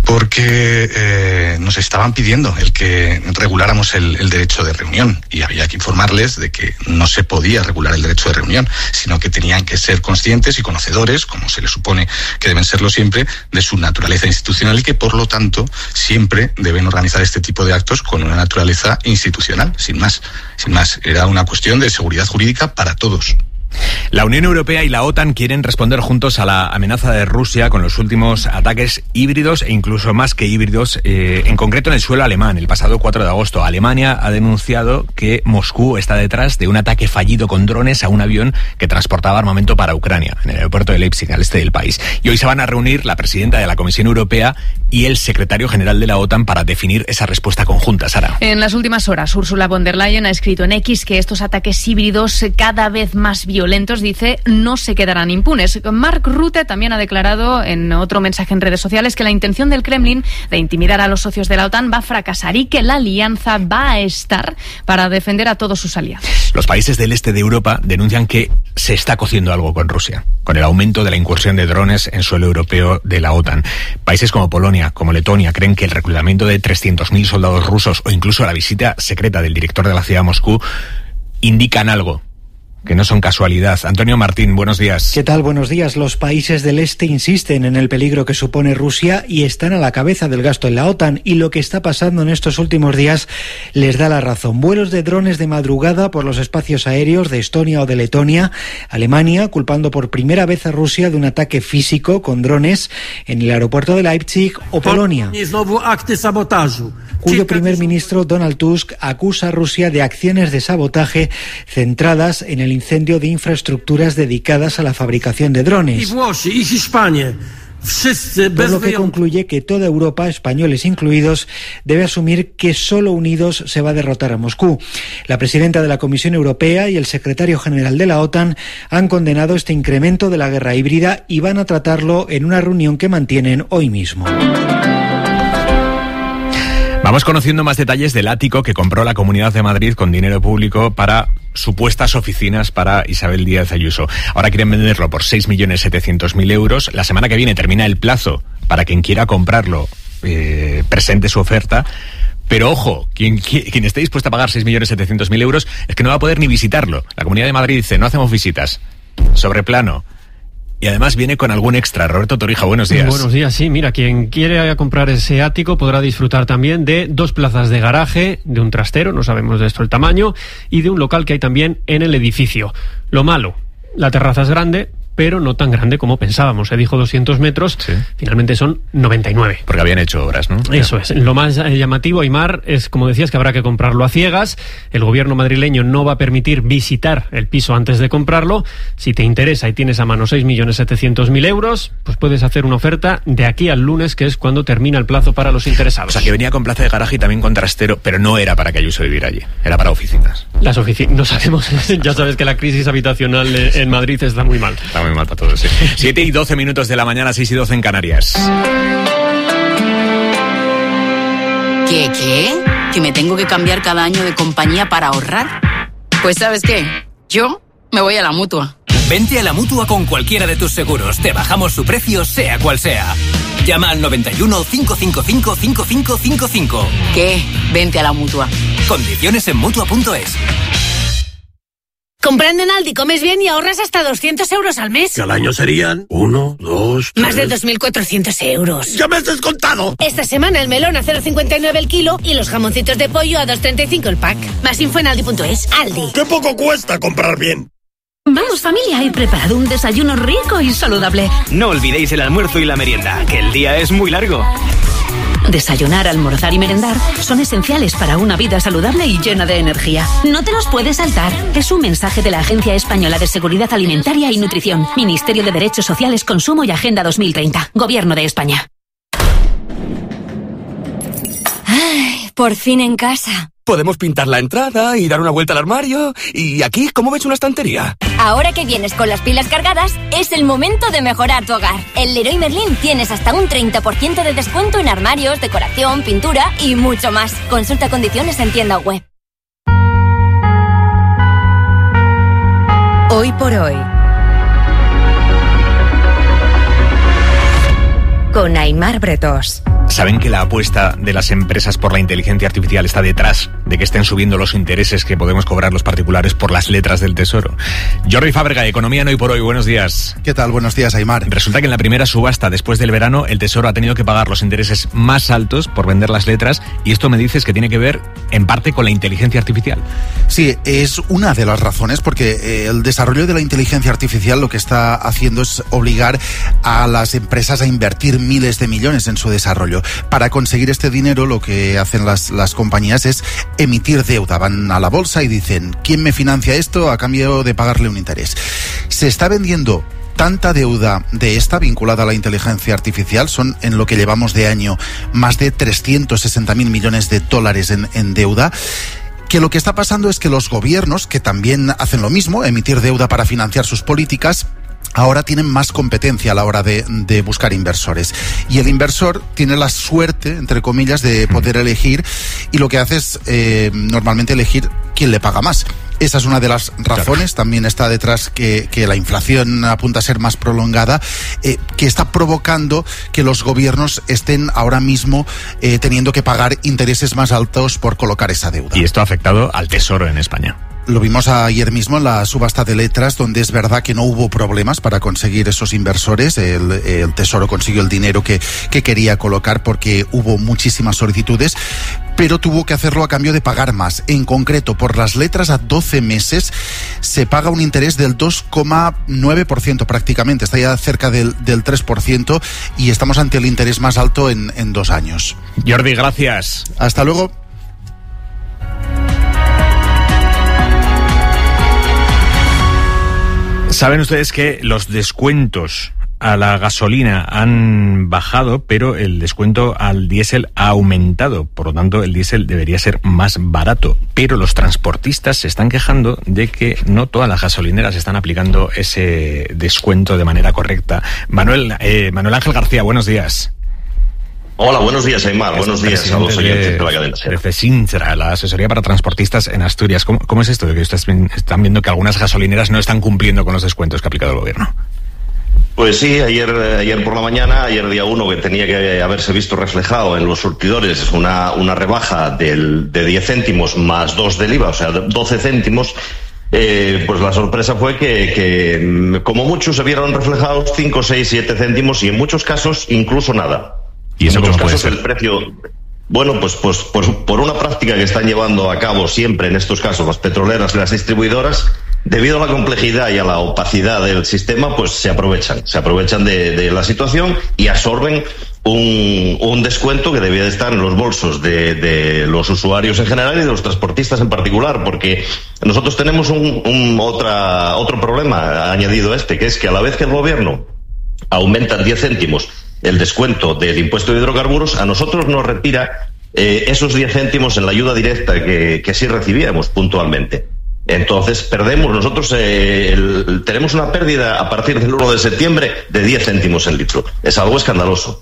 [SPEAKER 14] Porque nos estaban pidiendo el que reguláramos el derecho de reunión y había que informarles de que no se podía regular el derecho de reunión, sino que tenían que ser conscientes y conocedores, como se les supone que deben serlo siempre, de su naturaleza institucional y que por lo tanto siempre deben organizar este tipo de actos con una naturaleza institucional, sin más. Era una cuestión de seguridad jurídica para todos.
[SPEAKER 9] La Unión Europea y la OTAN quieren responder juntos a la amenaza de Rusia con los últimos ataques híbridos e incluso más que híbridos, en concreto en el suelo alemán. El pasado 4 de agosto, Alemania ha denunciado que Moscú está detrás de un ataque fallido con drones a un avión que transportaba armamento para Ucrania, en el aeropuerto de Leipzig, al este del país. Y hoy se van a reunir la presidenta de la Comisión Europea y el secretario general de la OTAN para definir esa respuesta conjunta. Sara.
[SPEAKER 20] En las últimas horas, Ursula von der Leyen ha escrito en X que estos ataques híbridos cada vez más violentos, dice, no se quedarán impunes. Mark Rutte también ha declarado en otro mensaje en redes sociales que la intención del Kremlin de intimidar a los socios de la OTAN va a fracasar y que la alianza va a estar para defender a todos sus aliados.
[SPEAKER 9] Los países del este de Europa denuncian que se está cociendo algo con Rusia, con el aumento de la incursión de drones en suelo europeo de la OTAN. Países como Polonia, como Letonia, creen que el reclutamiento de 300.000 soldados rusos o incluso la visita secreta del director de la CIA a Moscú indican algo, que no son casualidad. Antonio Martín, buenos días.
[SPEAKER 15] ¿Qué tal? Buenos días. Los países del este insisten en el peligro que supone Rusia y están a la cabeza del gasto en la OTAN, y lo que está pasando en estos últimos días les da la razón. Vuelos de drones de madrugada por los espacios aéreos de Estonia o de Letonia. Alemania culpando por primera vez a Rusia de un ataque físico con drones en el aeropuerto de Leipzig, o Polonia, cuyo primer ministro Donald Tusk acusa a Rusia de acciones de sabotaje centradas en el incendio de infraestructuras dedicadas a la fabricación de drones. Por lo que concluye que toda Europa, españoles incluidos, debe asumir que solo unidos se va a derrotar a Moscú. La presidenta de la Comisión Europea y el secretario general de la OTAN han condenado este incremento de la guerra híbrida y van a tratarlo en una reunión que mantienen hoy mismo.
[SPEAKER 9] Vamos conociendo más detalles del ático que compró la Comunidad de Madrid con dinero público para supuestas oficinas para Isabel Díaz Ayuso. Ahora quieren venderlo por 6.700.000 euros. La semana que viene termina el plazo para quien quiera comprarlo, presente su oferta. Pero ojo, quien esté dispuesto a pagar 6.700.000 euros es que no va a poder ni visitarlo. La Comunidad de Madrid dice, no hacemos visitas. Sobre plano. Y además viene con algún extra. Roberto Torija, buenos días.
[SPEAKER 17] Buenos días, sí. Mira, quien quiere comprar ese ático podrá disfrutar también de 2 plazas de garaje, de un trastero, no sabemos de esto el tamaño, y de un local que hay también en el edificio. Lo malo, la terraza es grande, pero no tan grande como pensábamos. Se dijo 200 metros, sí. Finalmente son 99.
[SPEAKER 9] Porque habían hecho obras, ¿no?
[SPEAKER 17] Eso es. Lo más llamativo, Aimar, es, como decías, que habrá que comprarlo a ciegas. El gobierno madrileño no va a permitir visitar el piso antes de comprarlo. Si te interesa y tienes a mano 6.700.000 euros, pues puedes hacer una oferta de aquí al lunes, que es cuando termina el plazo para los interesados.
[SPEAKER 9] O sea, que venía con plaza de garaje y también con trastero, pero no era para que Ayuso viviera allí, era para oficinas.
[SPEAKER 17] Las oficinas, no sabemos. Ya sabes que la crisis habitacional en Madrid está muy mal.
[SPEAKER 9] Está muy mal para todos, sí. 7:12 de la mañana, 6:12 en Canarias.
[SPEAKER 11] ¿Qué? ¿Que me tengo que cambiar cada año de compañía para ahorrar? Pues ¿sabes qué? Yo me voy a la Mutua.
[SPEAKER 18] Vente a la Mutua con cualquiera de tus seguros. Te bajamos su precio, sea cual sea. Llama al 91 555 5555.
[SPEAKER 11] ¿Qué? Vente a la Mutua.
[SPEAKER 18] Condiciones en Mutua.es.
[SPEAKER 19] Comprando en Aldi comes bien y ahorras hasta 200 euros al mes.
[SPEAKER 21] Que al año serían 1, 2, 3...
[SPEAKER 19] Más de 2.400 euros.
[SPEAKER 21] ¡Ya me has descontado!
[SPEAKER 19] Esta semana el melón a 0,59 el kilo y los jamoncitos de pollo a 2,35 el pack. Más info en Aldi.es. Aldi.
[SPEAKER 21] ¡Qué poco cuesta comprar bien!
[SPEAKER 19] Vamos familia, he preparado un desayuno rico y saludable.
[SPEAKER 18] No olvidéis el almuerzo y la merienda, que el día es muy largo.
[SPEAKER 19] Desayunar, almorzar y merendar son esenciales para una vida saludable y llena de energía. No te los puedes saltar. Es un mensaje de la Agencia Española de Seguridad Alimentaria y Nutrición, Ministerio de Derechos Sociales, Consumo y Agenda 2030, Gobierno de España.
[SPEAKER 22] Ay, por fin en casa.
[SPEAKER 18] Podemos pintar la entrada y dar una vuelta al armario. ¿Y aquí cómo ves una estantería?
[SPEAKER 22] Ahora que vienes con las pilas cargadas, es el momento de mejorar tu hogar. En Leroy Merlin tienes hasta un 30% de descuento en armarios, decoración, pintura y mucho más. Consulta condiciones en tienda web.
[SPEAKER 7] Hoy por hoy, con Aimar Bretós.
[SPEAKER 9] ¿Saben que la apuesta de las empresas por la inteligencia artificial está detrás de que estén subiendo los intereses que podemos cobrar los particulares por las letras del Tesoro? Jordi Fábrega, Economía en Hoy por Hoy, buenos días.
[SPEAKER 26] ¿Qué tal? Buenos días, Aimar.
[SPEAKER 9] Resulta que en la primera subasta después del verano el Tesoro ha tenido que pagar los intereses más altos por vender las letras, y esto me dices que tiene que ver en parte con la inteligencia artificial.
[SPEAKER 26] Sí, es una de las razones, porque el desarrollo de la inteligencia artificial lo que está haciendo es obligar a las empresas a invertir miles de millones en su desarrollo. Para conseguir este dinero, lo que hacen las compañías es emitir deuda. Van a la bolsa y dicen, ¿quién me financia esto a cambio de pagarle un interés? Se está vendiendo tanta deuda de esta vinculada a la inteligencia artificial, son en lo que llevamos de año más de 360.000 millones de dólares en deuda, que lo que está pasando es que los gobiernos, que también hacen lo mismo, emitir deuda para financiar sus políticas, ahora tienen más competencia a la hora de buscar inversores. Y el inversor tiene la suerte, entre comillas, de poder elegir, y lo que hace es normalmente elegir quién le paga más. Esa es una de las razones. Claro. También está detrás que la inflación apunta a ser más prolongada, que está provocando que los gobiernos estén ahora mismo teniendo que pagar intereses más altos por colocar esa deuda.
[SPEAKER 9] Y esto ha afectado al Tesoro en España.
[SPEAKER 26] Lo vimos ayer mismo en la subasta de letras, donde es verdad que no hubo problemas para conseguir esos inversores. El Tesoro consiguió el dinero que quería colocar porque hubo muchísimas solicitudes, pero tuvo que hacerlo a cambio de pagar más. En concreto, por las letras a 12 meses se paga un interés del 2,9% prácticamente. Está ya cerca del 3% y estamos ante el interés más alto en 2 años.
[SPEAKER 9] Jordi, gracias.
[SPEAKER 26] Hasta luego.
[SPEAKER 9] Saben ustedes que los descuentos a la gasolina han bajado, pero el descuento al diésel ha aumentado. Por lo tanto, el diésel debería ser más barato. Pero los transportistas se están quejando de que no todas las gasolineras están aplicando ese descuento de manera correcta. Manuel Ángel García, buenos días.
[SPEAKER 1] Hola, buenos días, Aymar. Buenos días a los oyentes de la cadena SER.
[SPEAKER 9] Desde Cintra, la asesoría para transportistas en Asturias. ¿Cómo es esto de que ustedes están viendo que algunas gasolineras no están cumpliendo con los descuentos que ha aplicado el gobierno?
[SPEAKER 1] Pues sí, ayer por la mañana, ayer día 1, que tenía que haberse visto reflejado en los surtidores una rebaja de 10 céntimos más 2 del IVA, o sea, 12 céntimos, pues la sorpresa fue que como muchos se vieron reflejados 5, 6, 7 céntimos y en muchos casos incluso nada.
[SPEAKER 9] ¿Y eso
[SPEAKER 1] en muchos
[SPEAKER 9] cómo puede
[SPEAKER 1] casos
[SPEAKER 9] ser?
[SPEAKER 1] el precio... Bueno, pues por una práctica que están llevando a cabo siempre en estos casos las petroleras y las distribuidoras, debido a la complejidad y a la opacidad del sistema, pues se aprovechan de la situación y absorben un descuento que debía de estar en los bolsos de los usuarios en general y de los transportistas en particular, porque nosotros tenemos otro problema añadido a que es que a la vez que el gobierno aumenta 10 céntimos el descuento del impuesto de hidrocarburos, a nosotros nos retira esos 10 céntimos en la ayuda directa que sí recibíamos puntualmente. Entonces perdemos, nosotros tenemos una pérdida a partir del 1 de septiembre de 10 céntimos el litro. Es algo escandaloso.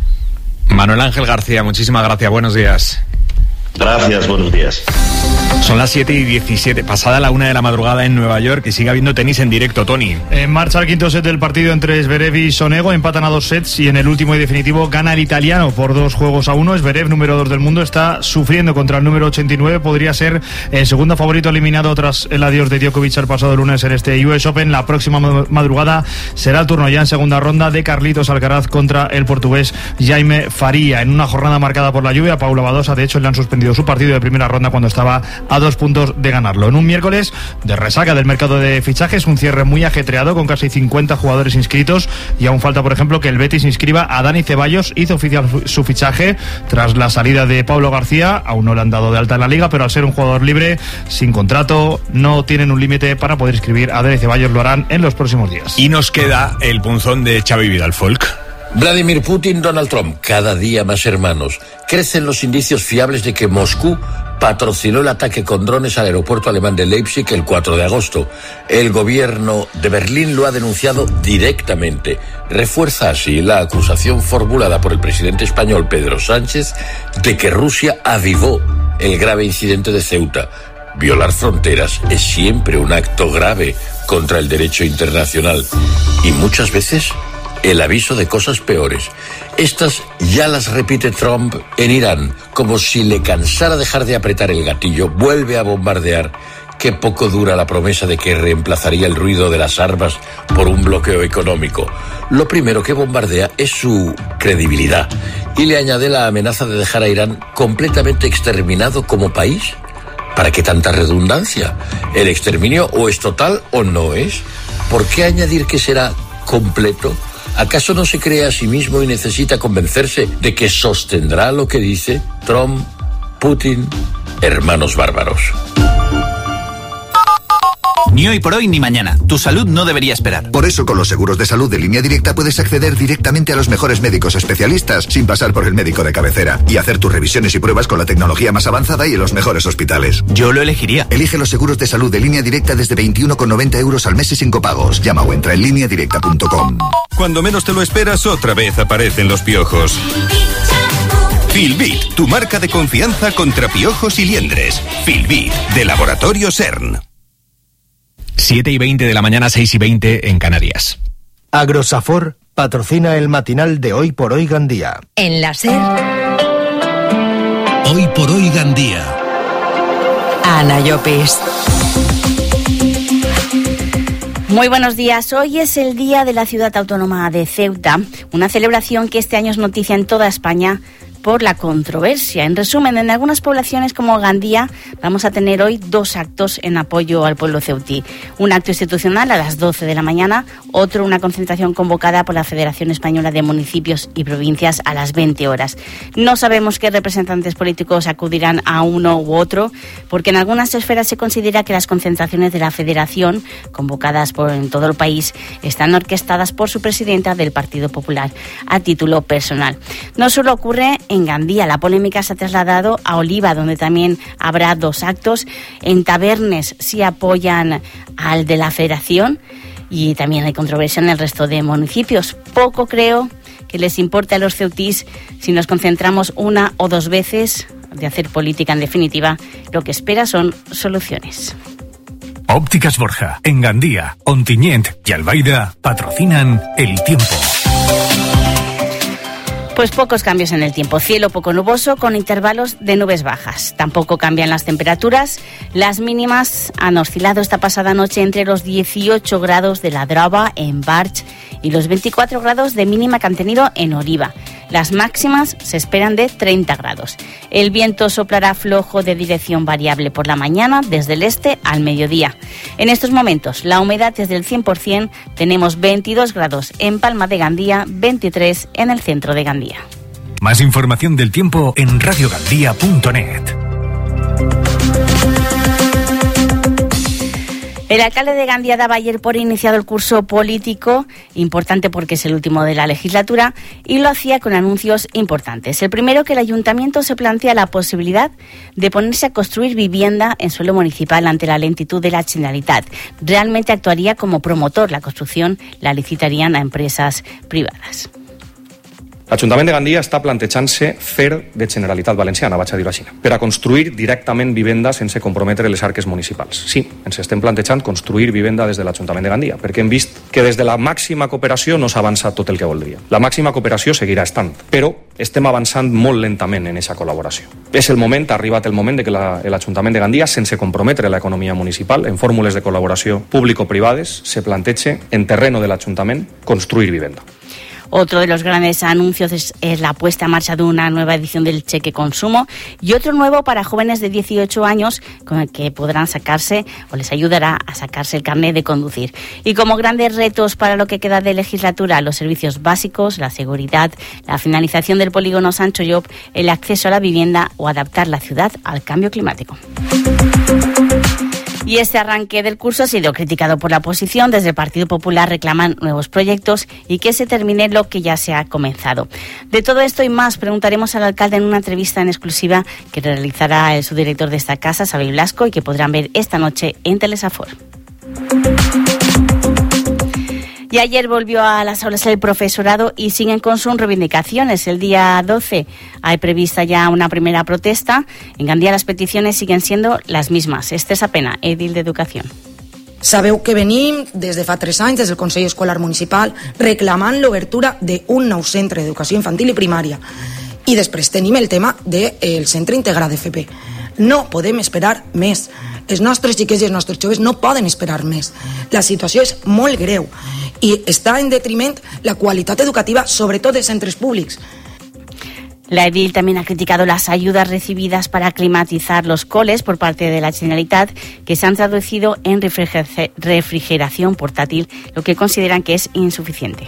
[SPEAKER 9] Manuel Ángel García, muchísimas gracias. Buenos días.
[SPEAKER 1] Gracias, buenos días.
[SPEAKER 9] Son las 7:17, pasada la 1 de la madrugada en Nueva York, y sigue habiendo tenis en directo, Tony.
[SPEAKER 3] En marcha el quinto set del partido entre Zverev y Sonego, empatan a 2 sets y en el último y definitivo gana el italiano por 2-1. Zverev, número 2 del mundo, está sufriendo contra el número 89, podría ser el segundo favorito eliminado tras el adiós de Djokovic el pasado lunes en este US Open. La próxima madrugada será el turno ya en segunda ronda de Carlitos Alcaraz contra el portugués Jaime Faria. En una jornada marcada por la lluvia, Paula Badosa, de hecho, le han suspendido su partido de primera ronda cuando estaba a 2 puntos de ganarlo. En un miércoles de resaca del mercado de fichajes, un cierre muy ajetreado con casi 50 jugadores inscritos, y aún falta, por ejemplo, que el Betis inscriba a Dani Ceballos. Hizo oficial su fichaje tras la salida de Pablo García. Aún no le han dado de alta en la liga, pero al ser un jugador libre, sin contrato, no tienen un límite para poder inscribir a Dani Ceballos. Lo harán en los próximos días.
[SPEAKER 9] Y nos queda el punzón de Xavi Vidal Folk.
[SPEAKER 4] Vladimir Putin, Donald Trump, cada día más hermanos. Crecen los indicios fiables de que Moscú patrocinó el ataque con drones al aeropuerto alemán de Leipzig el 4 de agosto. El gobierno de Berlín lo ha denunciado directamente. Refuerza así la acusación formulada por el presidente español Pedro Sánchez de que Rusia avivó el grave incidente de Ceuta. Violar fronteras es siempre un acto grave contra el derecho internacional y muchas veces el aviso de cosas peores. Estas ya las repite Trump en Irán, como si le cansara dejar de apretar el gatillo, vuelve a bombardear. Qué poco dura la promesa de que reemplazaría el ruido de las armas por un bloqueo económico. Lo primero que bombardea es su credibilidad y le añade la amenaza de dejar a Irán completamente exterminado como país. ¿Para qué tanta redundancia? ¿El exterminio o es total o no es? ¿Por qué añadir que será completo? ¿Acaso no se cree a sí mismo y necesita convencerse de que sostendrá lo que dice? Trump, Putin, hermanos bárbaros.
[SPEAKER 6] Ni hoy por hoy ni mañana. Tu salud no debería esperar.
[SPEAKER 23] Por eso, con los seguros de salud de Línea Directa puedes acceder directamente a los mejores médicos especialistas sin pasar por el médico de cabecera y hacer tus revisiones y pruebas con la tecnología más avanzada y en los mejores hospitales.
[SPEAKER 6] Yo lo elegiría.
[SPEAKER 23] Elige los seguros de salud de Línea Directa desde 21,90 € al mes y sin copagos. Llama o entra en lineadirecta.com.
[SPEAKER 25] Cuando menos te lo esperas, otra vez aparecen los piojos. Filbit, tu marca de confianza contra piojos y liendres. Filbit, de Laboratorio CERN.
[SPEAKER 9] 7:20 de la mañana, 6:20 en Canarias.
[SPEAKER 27] Agrosafor patrocina el matinal de Hoy por Hoy Gandía.
[SPEAKER 7] En la SER,
[SPEAKER 27] Hoy por Hoy Gandía.
[SPEAKER 7] Ana Llopis.
[SPEAKER 28] Muy buenos días. Hoy es el Día de la Ciudad Autónoma de Ceuta, una celebración que este año es noticia en toda España por la controversia. En resumen, en algunas poblaciones como Gandía vamos a tener hoy 2 actos en apoyo al pueblo ceutí. Un acto institucional a las 12 de la mañana, otro una concentración convocada por la Federación Española de Municipios y Provincias a las 20 horas. No sabemos qué representantes políticos acudirán a uno u otro, porque en algunas esferas se considera que las concentraciones de la Federación, convocadas en todo el país, están orquestadas por su presidenta del Partido Popular, a título personal. No solo ocurre en Gandía, la polémica se ha trasladado a Oliva, donde también habrá 2 actos. En Tabernes sí apoyan al de la Federación y también hay controversia en el resto de municipios. Poco creo que les importe a los ceutís si nos concentramos una o dos veces de hacer política. En definitiva, lo que espera son soluciones.
[SPEAKER 2] Ópticas Borja, en Gandía, Ontinyent y Albaida patrocinan El Tiempo.
[SPEAKER 28] Pues pocos cambios en el tiempo. Cielo poco nuboso con intervalos de nubes bajas. Tampoco cambian las temperaturas. Las mínimas han oscilado esta pasada noche entre los 18 grados de la Drava en Barx y los 24 grados de mínima que han tenido en Oliva. Las máximas se esperan de 30 grados. El viento soplará flojo de dirección variable por la mañana desde el este al mediodía. En estos momentos la humedad es del 100%. Tenemos 22 grados en Palma de Gandía, 23 en el centro de Gandía.
[SPEAKER 2] Más información del tiempo en radiogandía.net.
[SPEAKER 28] El alcalde de Gandía daba ayer por iniciado el curso político, importante porque es el último de la legislatura, y lo hacía con anuncios importantes. El primero, que el ayuntamiento se plantea la posibilidad de ponerse a construir vivienda en suelo municipal ante la lentitud de la Generalitat. Realmente actuaría como promotor. La construcción la licitarían a empresas privadas.
[SPEAKER 5] L'Ajuntament de Gandia està plantejant-se fer de Generalitat Valenciana, vaig a dir-ho així, per a construir directament vivenda sense comprometre les arques municipals. Sí, ens estem plantejant construir vivenda des de l'Ajuntament de Gandia, perquè hem vist que des de la màxima cooperació no s'ha avançat tot el que voldria. La màxima cooperació seguirà estant, però estem avançant molt lentament en aquesta col·laboració. És el moment, ha arribat el moment de que l'Ajuntament de Gandia, sense comprometre l'economia municipal, en fórmules de col·laboració público-privades, se planteje en terreno de l'Ajuntament construir vivenda.
[SPEAKER 28] Otro de los grandes anuncios es la puesta en marcha de una nueva edición del cheque consumo y otro nuevo para jóvenes de 18 años con el que podrán sacarse o les ayudará a sacarse el carnet de conducir. Y como grandes retos para lo que queda de legislatura, los servicios básicos, la seguridad, la finalización del polígono Sancho Llop, el acceso a la vivienda o adaptar la ciudad al cambio climático. Y este arranque del curso ha sido criticado por la oposición. Desde el Partido Popular reclaman nuevos proyectos y que se termine lo que ya se ha comenzado. De todo esto y más preguntaremos al alcalde en una entrevista en exclusiva que realizará el subdirector de esta casa, Xavi Blasco, y que podrán ver esta noche en Telesafor. Y ayer volvió a las aulas el profesorado y siguen con sus reivindicaciones. El día 12 hay prevista ya una primera protesta. En Gandía las peticiones siguen siendo las mismas. Esther Pena, edil d'Educació.
[SPEAKER 8] Sabeu que venim des de fa 3 anys, des del Consell Escolar Municipal, reclamant l'obertura d'un nou centre d'educació infantil i primària. I després tenim el tema del centre integrat d'FP. No podem esperar més. Els nostres xiquets i els nostres joves no poden esperar més. La situació és molt greu i està en detriment la qualitat educativa, sobretot de centres públics.
[SPEAKER 28] La edil también ha criticado las ayudas recibidas para climatizar los coles por parte de la Generalitat, que se han traducido en refrigeración portátil, lo que consideran que es insuficiente.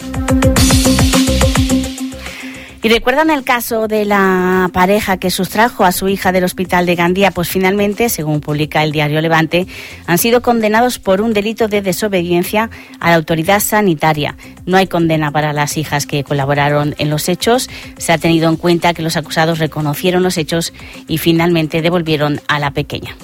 [SPEAKER 28] ¿Y recuerdan el caso de la pareja que sustrajo a su hija del hospital de Gandía? Pues finalmente, según publica el diario Levante, han sido condenados por un delito de desobediencia a la autoridad sanitaria. No hay condena para las hijas que colaboraron en los hechos. Se ha tenido en cuenta que los acusados reconocieron los hechos y finalmente devolvieron a la pequeña.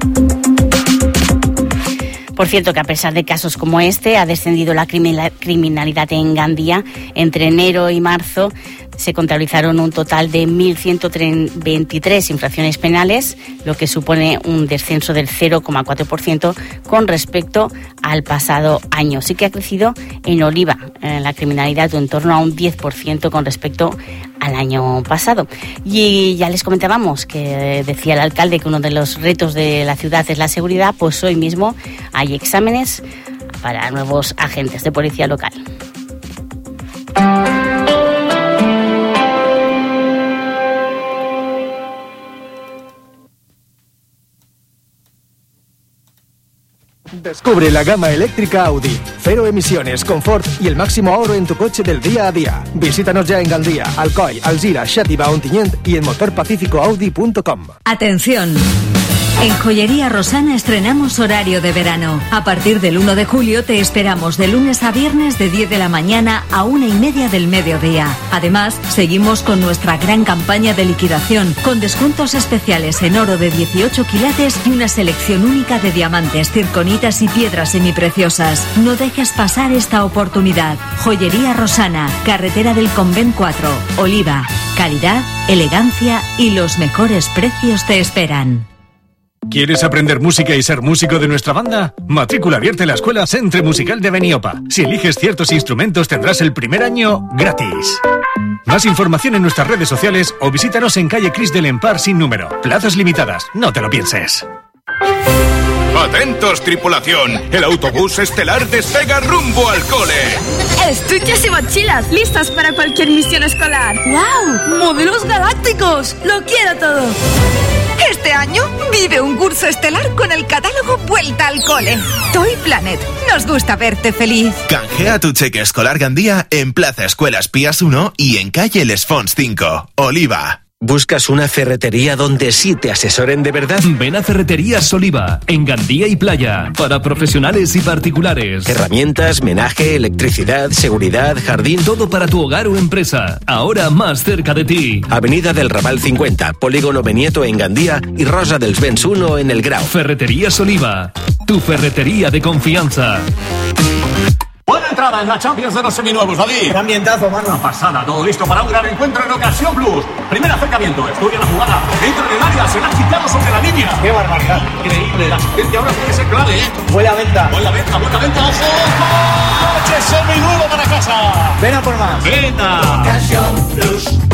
[SPEAKER 28] Por cierto, que a pesar de casos como este, ha descendido la criminalidad en Gandía. Entre enero y marzo se contabilizaron un total de 1.123 infracciones penales, lo que supone un descenso del 0,4% con respecto al pasado año. Sí que ha crecido en Oliva la criminalidad en torno a un 10% con respecto al año pasado. Y ya les comentábamos que decía el alcalde que uno de los retos de la ciudad es la seguridad. Pues hoy mismo hay exámenes para nuevos agentes de policía local.
[SPEAKER 27] Descubre la gama eléctrica Audi. 0 emisiones, confort y el máximo ahorro en tu coche del día a día. Visítanos ya en Gandía, Alcoy, Alzira, Xàtiva, Ontinyent y en motorpacificoaudi.com.
[SPEAKER 7] Atención.
[SPEAKER 10] En Joyería Rosana estrenamos horario de verano. A partir del 1 de julio te esperamos de lunes a viernes de 10 de la mañana a 1:30 del mediodía. Además, seguimos con nuestra gran campaña de liquidación, con descuentos especiales en oro de 18 quilates y una selección única de diamantes, circonitas y piedras semipreciosas. No dejes pasar esta oportunidad. Joyería Rosana, carretera del Convent 4, Oliva. Calidad, elegancia y los mejores precios te esperan.
[SPEAKER 2] ¿Quieres aprender música y ser músico de nuestra banda? Matrícula abierta en la Escuela Centre Musical de Beniopa. Si eliges ciertos instrumentos tendrás el primer año gratis. Más información en nuestras redes sociales o visítanos en calle Cris del Empar sin número. Plazas limitadas, no te lo pienses.
[SPEAKER 25] ¡Atentos, tripulación! El autobús estelar despega rumbo al cole.
[SPEAKER 12] Estuches y mochilas listas para cualquier misión escolar. ¡Wow! ¡Modelos galácticos! ¡Lo quiero todo!
[SPEAKER 13] Este año vive un curso estelar con el catálogo Vuelta al Cole. Toy Planet. Nos gusta verte feliz.
[SPEAKER 14] Canjea tu cheque escolar Gandía en Plaza Escuelas Pías 1 y en calle Les Fonts 5. Oliva.
[SPEAKER 15] ¿Buscas una ferretería donde sí te asesoren de verdad?
[SPEAKER 16] Ven a Ferreterías Oliva, en Gandía y Playa, para profesionales y particulares.
[SPEAKER 15] Herramientas, menaje, electricidad, seguridad, jardín.
[SPEAKER 16] Todo para tu hogar o empresa, ahora más cerca de ti.
[SPEAKER 15] Avenida del Raval 50, Polígono Benieto en Gandía y Rosa dels Vents 1 en El Grau.
[SPEAKER 16] Ferreterías Oliva, tu ferretería de confianza.
[SPEAKER 20] Buena entrada en la Champions de los seminuevos, David.
[SPEAKER 24] Qué ambientazo, mano.
[SPEAKER 20] Una pasada, todo listo para un gran encuentro en Ocasión Plus. Primer acercamiento, estudia la jugada, entra en el área, se la ha quitado sobre la línea.
[SPEAKER 24] Qué barbaridad.
[SPEAKER 20] Increíble, la asistencia ahora puede ser clave, ¿eh?
[SPEAKER 24] Buena venta.
[SPEAKER 20] Buena venta, ojo. Coche seminuevo para casa.
[SPEAKER 24] Ven a por más.
[SPEAKER 20] Venta.
[SPEAKER 24] Ocasión Plus.